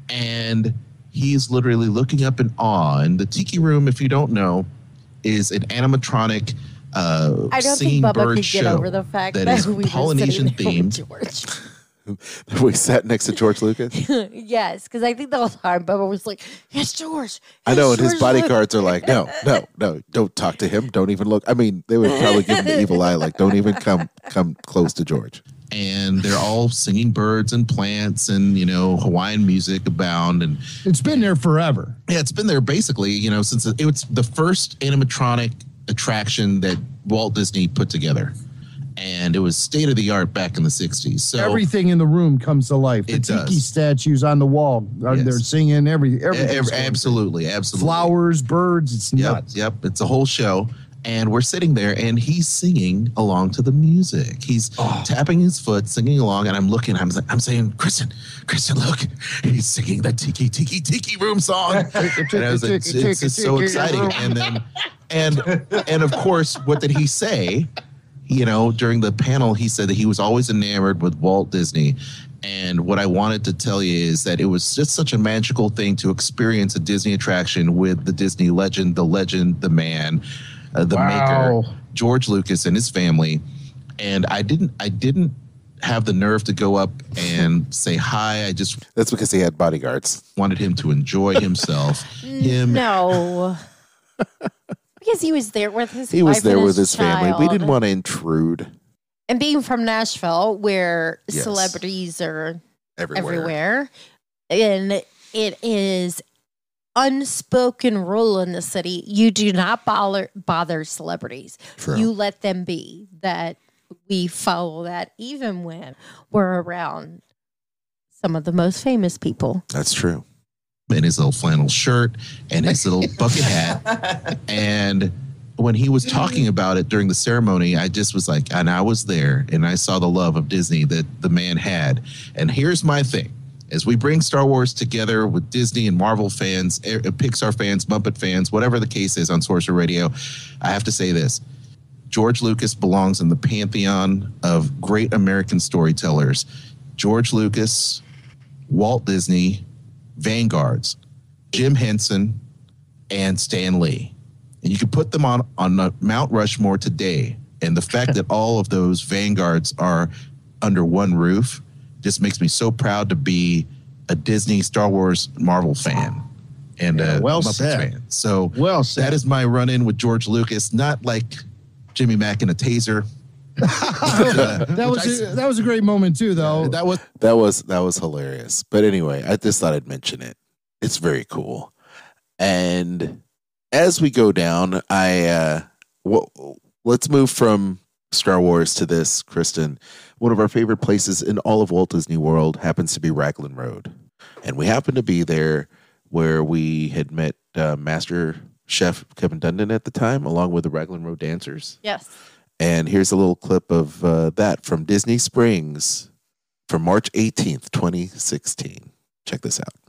And he's literally looking up in awe. And the Tiki Room, if you don't know, is an animatronic uh, I don't singing think Bubba bird could show get over the fact that that is we were Polynesian sitting there with themed. George. We sat next to George Lucas. Yes, because I think the whole time Bubba was like, "It's George." I know, and It's his George Lucas." bodyguards are like, no, no, no, don't talk to him. Don't even look. I mean, they would probably give him the evil eye, like, don't even come come close to George. And they're all singing birds and plants and, you know, Hawaiian music abound. And it's been there forever. Yeah, it's been there basically, you know, since it was the first animatronic attraction that Walt Disney put together. And it was state of the art back in the sixties. So everything in the room comes to life. The It tiki does. statues on the wall. Are Yes. They're singing every, everything. Ev- absolutely, absolutely. Flowers, birds. It's Yep, nuts. yep. It's a whole show. And we're sitting there and he's singing along to the music. He's Oh. tapping his foot, singing along. And I'm looking, I'm, I'm saying, Kristen, Kristen, look, he's singing the Tiki, Tiki, Tiki Room song. And I was like, it's, it's just so exciting. And then, and, and of course, what did he say? You know, during the panel, he said that he was always enamored with Walt Disney. And what I wanted to tell you is that it was just such a magical thing to experience a Disney attraction with the Disney legend, the legend, the man, uh, the Wow. maker, George Lucas and his family. And I didn't, I didn't have the nerve to go up and say hi. I just that's because he had bodyguards. Wanted him to enjoy himself. Him, No. Because he was there with his He was wife there and with his family. We child. didn't want to intrude. And being from Nashville, where Yes. celebrities are Everywhere. everywhere, and it is unspoken rule in the city, you do not bother bother celebrities. True. You let them be. That we follow that even when we're around some of the most famous people. That's true. in his little flannel shirt and his little bucket hat. And when he was talking about it during the ceremony, I just was like, and I was there and I saw the love of Disney that the man had. And here's my thing. As we bring Star Wars together with Disney and Marvel fans, eh, Pixar fans, Muppet fans, whatever the case is on Sorcerer Radio, I have to say this. George Lucas belongs in the pantheon of great American storytellers. George Lucas, Walt Disney, Vanguards, Jim Henson, and Stan Lee. And you could put them on, on Mount Rushmore today. And the fact that all of those Vanguards are under one roof just makes me so proud to be a Disney, Star Wars, Marvel fan and Yeah, a well Muppets said. fan. So well said. that is my run-in with George Lucas, not like Jimmy Mack in a taser. that was a, that was a great moment too, though. That was That was that was hilarious. But anyway, I just thought I'd mention it. It's very cool. And as we go down, I uh, w- let's move from Star Wars to this, Kristen. One of our favorite places in all of Walt Disney World happens to be Raglan Road, and we happen to be there where we had met uh, Master Chef Kevin Dundon at the time, along with the Raglan Road dancers. Yes. And here's a little clip of uh, that from Disney Springs from March eighteenth, twenty sixteen. Check this out.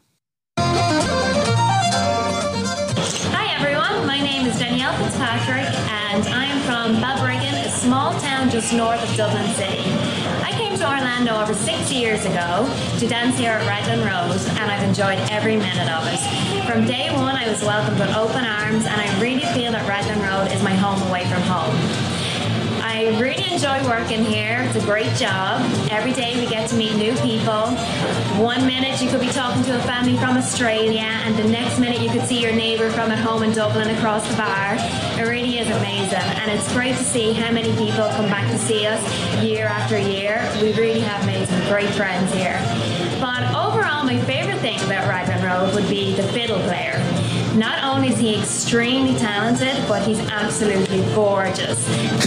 Hi everyone, my name is Danielle Fitzpatrick and I'm from Balbriggan, a small town just north of Dublin City. I came to Orlando over six years ago to dance here at Raglan Road and I've enjoyed every minute of it. From day one I was welcomed with open arms and I really feel that Raglan Road is my home away from home. I really enjoy working here. It's a great job. Every day we get to meet new people. One minute you could be talking to a family from Australia and the next minute you could see your neighbour from at home in Dublin across the bar. It really is amazing and it's great to see how many people come back to see us year after year. We really have made some great friends here. But overall my favourite thing about Raglan Road would be the fiddle player. Not only is he extremely talented, but he's absolutely gorgeous.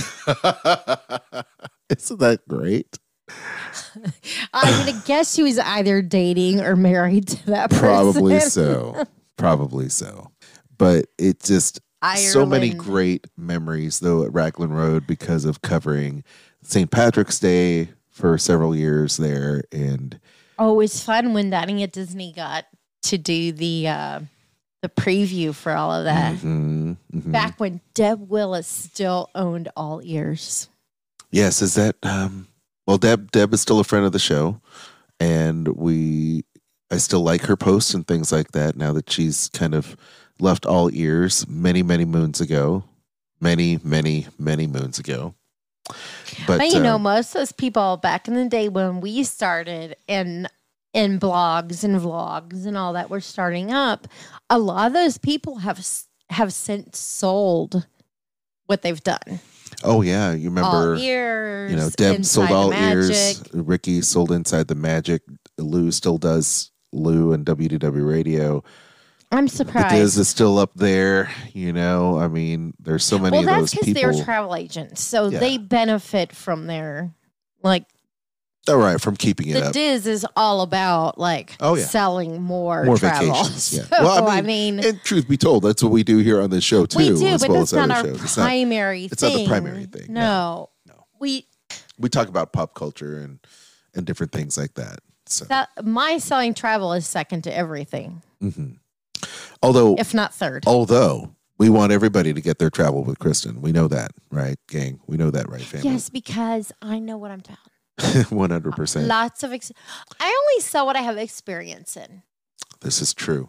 Isn't that great? I'm gonna guess she was either dating or married to that person. Probably so. Probably so. But it just so many Ireland. great memories though at Raglan Road because of covering Saint Patrick's Day for several years there. And Oh, it was fun when Dining at Disney got to do the uh, the preview for all of that. Mhm, mhm. Back when Deb Willis still owned all ears. yes, is that um well Deb Deb is still a friend of the show, and we I still like her posts and things like that now that she's kind of left all ears many, many moons ago. Many, many, many moons ago. But, but you uh, know, most of those people back in the day when we started in in blogs and vlogs and all that were starting up, a lot of those people have have since sold what they've done. Oh yeah, you remember? All Ears, you know, Deb Inside sold the All Magic. Ears. Ricky sold Inside the Magic. Lou still does Lou and W D W Radio. I'm The surprised. Diz is still up there. You know, I mean, there's so many well, of that's those because people. they're travel agents, so Yeah. they benefit from their like. All right, from keeping it The up. Diz is all about like Oh, yeah. selling more, More travel. vacations. Yeah. So, well, I mean, and truth be told, that's what we do here on this show too. we do, as but well that's as not other our shows. It's not- primary it's thing. not the primary thing. No, we We talk about pop culture and and different things like that. So, that, my selling travel is second to everything, mhm. although if not third. although we want everybody to get their travel with Kristen, we know that, right, gang? We know that, right, family? Yes, because I know what I'm doing. One hundred percent. Lots of. Ex- I only sell what I have experience in. This is true.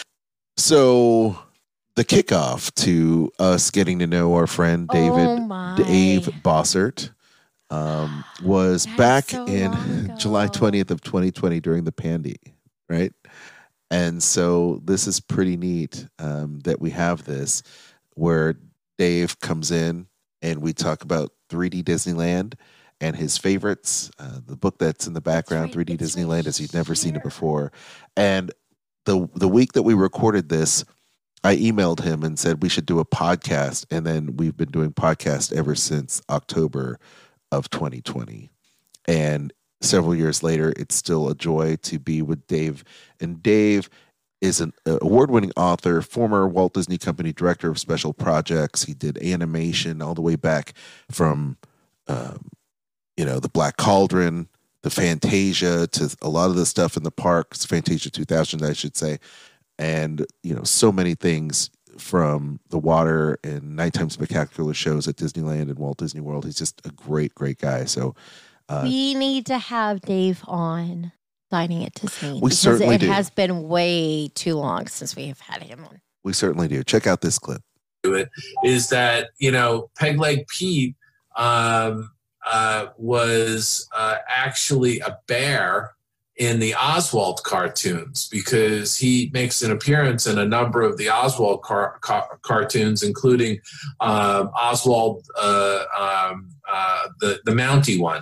So the kickoff to us getting to know our friend David Oh, my. Dave Bossert um, was back so in July twentieth of twenty twenty during the pandy, right? And so this is pretty neat um, that we have this where Dave comes in and we talk about three D Disneyland and his favorites, uh, the book that's in the background, three D Disneyland, as you've never seen it before. And the the week that we recorded this, I emailed him and said we should do a podcast. And then we've been doing podcasts ever since October of twenty twenty. And several years later, it's still a joy to be with Dave. And Dave is an award-winning author, former Walt Disney Company director of special projects. He did animation all the way back from, um, you know, the Black Cauldron, the Fantasia, to a lot of the stuff in the parks, Fantasia two thousand, I should say. And, you know, so many things from the water and nighttime spectacular shows at Disneyland and Walt Disney World. He's just a great, great guy. So uh, We need to have Dave on Dining at Disney. We because certainly it do. has been way too long since we have had him on. we certainly do. Check out this clip. To it is that, you know, Peg Leg Pete um, uh, was uh, actually a bear in the Oswald cartoons, because he makes an appearance in a number of the Oswald car- car- cartoons, including um, Oswald, uh, um, uh, the the Mountie one,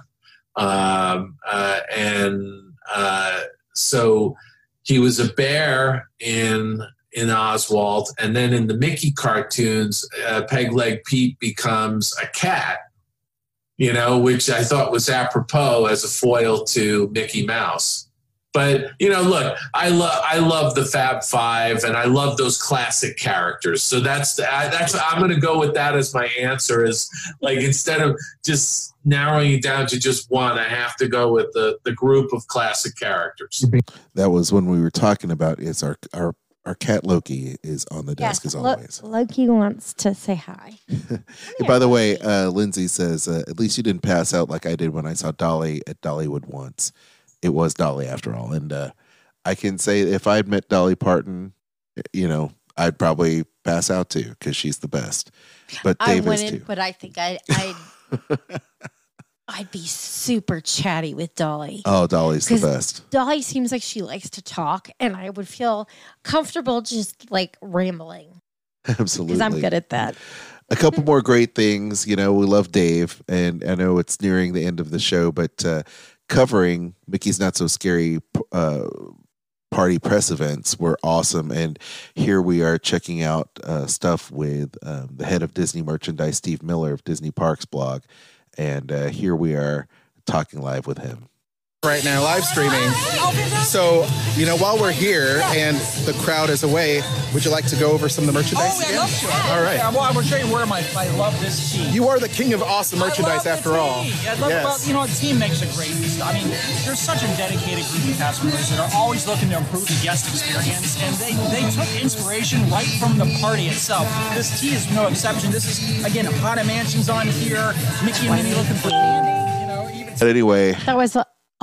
um, uh, and uh, so he was a bear in in Oswald, and then in the Mickey cartoons, uh, Peg Leg Pete becomes a cat. You know, which I thought was apropos as a foil to Mickey Mouse. But, you know, look, I love I love the Fab Five, and I love those classic characters. So that's the, I, that's I'm going to go with that as my answer. Is like, instead of just narrowing it down to just one, I have to go with the the group of classic characters. That was when we were talking about is our our our cat Loki is on the desk as Lo- always. Loki wants to say hi. Hey, by the way, uh, Lindsay says, uh, at least you didn't pass out like I did when I saw Dolly at Dollywood once. It was Dolly after all. And uh, I can say if I'd met Dolly Parton, you know, I'd probably pass out too because she's the best. But I Dave is wouldn't, too. but I think I, I'd, I'd be super chatty with Dolly. Oh, Dolly's the 'Cause best. Dolly seems like she likes to talk, and I would feel comfortable just like rambling Absolutely. because I'm good at that. A couple more great things. You know, we love Dave, and I know it's nearing the end of the show, but uh, covering Mickey's Not So Scary uh, party press events were awesome. And here we are checking out uh, stuff with um, the head of Disney merchandise, Steve Miller of Disney Parks blog. And uh, here we are talking live with him. Right now, live streaming. So, you know, while we're here and the crowd is away, would you like to go over some of the merchandise? Oh, yeah, again? I'd love to. All right. Yeah, well, I will show you where my I love this team. You are the king of awesome merchandise, after all. I love Yes. well, you know, the team makes a great. I mean, there's such a dedicated group of cast members that are always looking to improve the guest experience, and they they took inspiration right from the party itself. This tee is no exception. This is again Haunted Mansion's on here. Mickey and Minnie looking for candy. You know, even But anyway, That was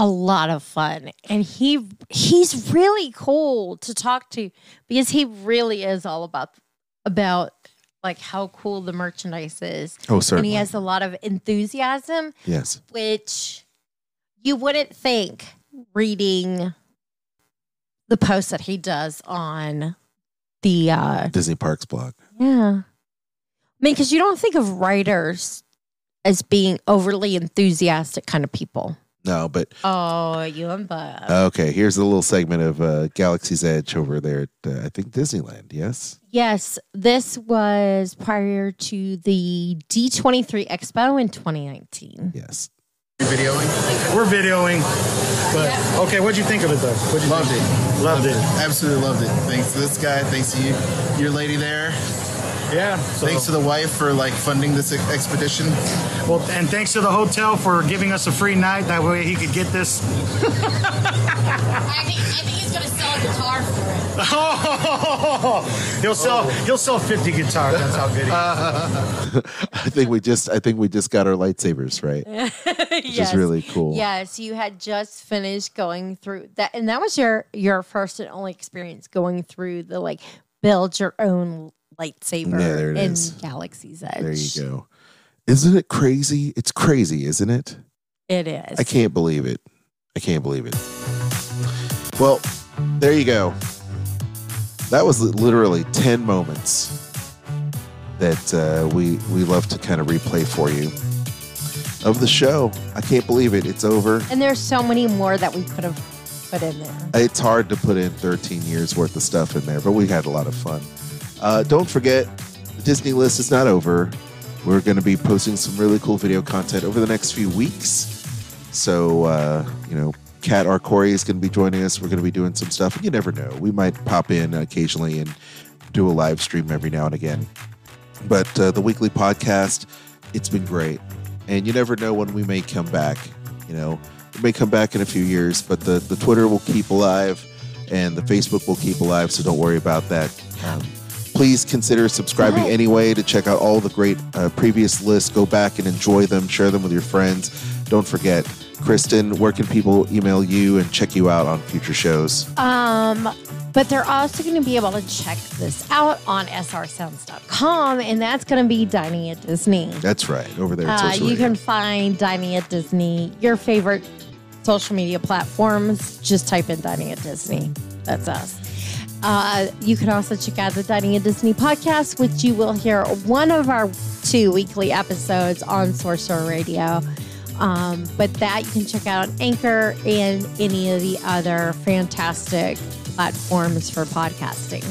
a lot of fun. And he he's really cool to talk to because he really is all about about like how cool the merchandise is. Oh, And certainly. he has a lot of enthusiasm, Yes. which you wouldn't think reading the post that he does on the uh Disney Parks blog. yeah. I mean, because you don't think of writers as being overly enthusiastic kind of people. No, but Oh, you and Bub. okay. Here's a little segment of uh, Galaxy's Edge over there at uh, I think Disneyland. Yes. Yes, this was prior to the D twenty-three Expo in twenty nineteen. Yes. Videoing? We're videoing. But okay, what'd you think of it though? What'd you Loved think? it. Loved it. Absolutely loved it. Thanks to this guy. Thanks to you, your lady there. Yeah. So, Thanks to the wife for like funding this ex- expedition. well, and thanks to the hotel for giving us a free night. That way he could get this. I think, I think he's going to sell a guitar for it. Oh, he'll sell he'll sell fifty guitars. That's how good he is. I think we just I think we just got our lightsabers right, which is really cool. Yes, you had just finished going through that, and that was your your first and only experience going through the like build your own lightsaber Yeah, there it in is. Galaxy's Edge. There you go. Isn't it crazy? It's crazy, isn't it? It is. I can't believe it. I can't believe it. Well, there you go. That was li- literally ten moments that uh, we we love to kind of replay for you of the show. I can't believe it. It's over. And there's so many more that we could have put in there. It's hard to put in thirteen years worth of stuff in there, but we had a lot of fun. Uh, don't forget, the Disney list is not over. We're going to be posting some really cool video content over the next few weeks. So, uh, you know, Kat Arcori is going to be joining us. We're going to be doing some stuff. And you never know. We might pop in occasionally and do a live stream every now and again. But uh, the weekly podcast, it's been great. And you never know when we may come back. You know, we may come back in a few years, but the, the Twitter will keep alive and the Facebook will keep alive. So don't worry about that. Um, Please consider subscribing anyway to check out all the great uh, previous lists. Go back and enjoy them. Share them with your friends. Don't forget, Kristen, where can people email you and check you out on future shows? Um, but they're also going to be able to check this out on S R sounds dot com, and that's going to be Dining at Disney. That's right, over there at Uh, Social you Radio. can find Dining at Disney, your favorite social media platforms. Just type in Dining at Disney. That's us. Uh, you can also check out the Dining at Disney podcast, which you will hear one of our two weekly episodes on Sorcerer Radio. Um, but that you can check out on Anchor and any of the other fantastic platforms for podcasting.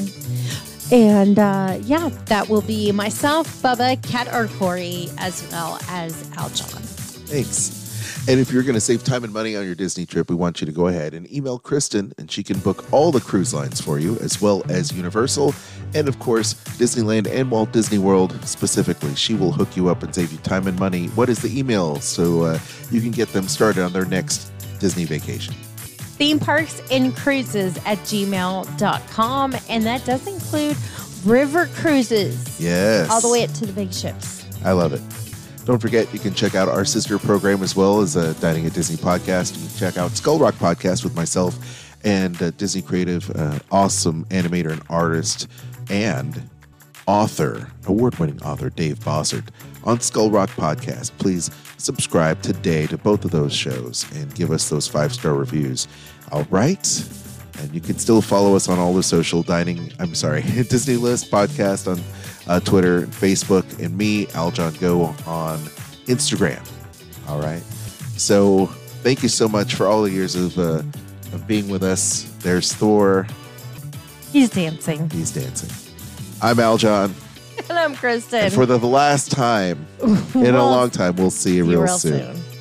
And uh, yeah, that will be myself, Bubba, Kat Arcori, as well as Aljon. Thanks. And if you're going to save time and money on your Disney trip, we want you to go ahead and email Kristen, and she can book all the cruise lines for you, as well as Universal, and of course, Disneyland and Walt Disney World specifically. She will hook you up and save you time and money. What is the email so uh, you can get them started on their next Disney vacation? Theme parks and cruises at gmail dot com, and that does include river cruises. Yes. All the way up to the big ships. I love it. Don't forget, you can check out our sister program as well as a Dining at Disney podcast. You can check out Skull Rock podcast with myself and uh, Disney creative, uh, awesome animator and artist and author, award-winning author Dave Bossert on Skull Rock podcast. Please subscribe today to both of those shows and give us those five-star reviews. All right. And you can still follow us on all the social dining, I'm sorry, Disney List podcast on Uh, Twitter, Facebook, and me, Aljon Go, on Instagram. All right. So thank you so much for all the years of uh, of being with us. There's Thor. He's dancing. He's dancing. I'm Aljon. And I'm Kristen. And for the last time in a Well, long time, we'll see you see you real, real soon. soon.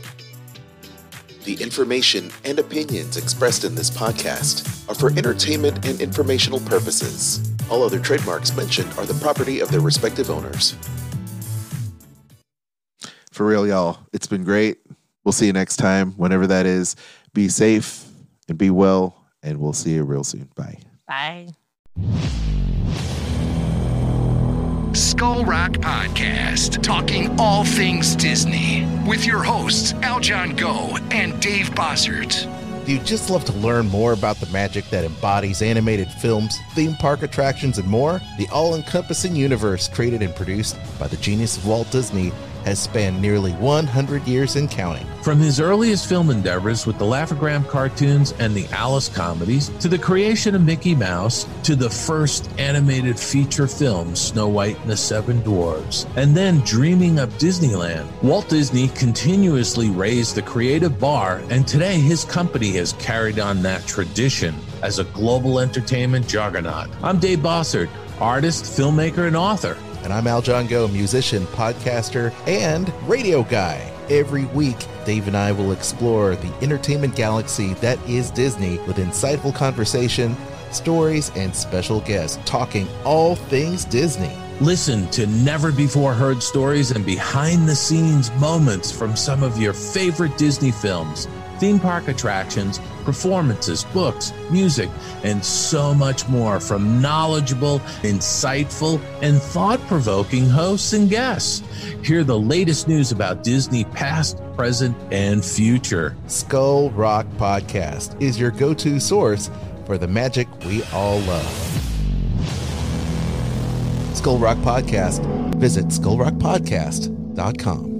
The information and opinions expressed in this podcast are for entertainment and informational purposes. All other trademarks mentioned are the property of their respective owners. For real, y'all, it's been great. We'll see you next time, whenever that is. Be safe and be well, and we'll see you real soon. Bye. Bye. Skull Rock Podcast, talking all things Disney, with your hosts, Aljon Go and Dave Bossert. Do you just love to learn more about the magic that embodies animated films, theme park attractions, and more? The all-encompassing universe created and produced by the genius of Walt Disney has spanned nearly one hundred years and counting. From his earliest film endeavors with the Laugh-O-Gram cartoons and the Alice comedies, to the creation of Mickey Mouse, to the first animated feature film, Snow White and the Seven Dwarfs, and then dreaming up Disneyland, Walt Disney continuously raised the creative bar, and today his company has carried on that tradition as a global entertainment juggernaut. I'm Dave Bossert, artist, filmmaker, and author. And I'm Aljon Go, musician, podcaster, and radio guy. Every week, Dave and I will explore the entertainment galaxy that is Disney with insightful conversation, stories, and special guests talking all things Disney. Listen to never-before-heard stories and behind-the-scenes moments from some of your favorite Disney films, theme park attractions, performances, books, music, and so much more from knowledgeable, insightful, and thought-provoking hosts and guests. Hear the latest news about Disney past, present, and future. Skull Rock Podcast is your go-to source for the magic we all love. Skull Rock Podcast. Visit skull rock podcast dot com.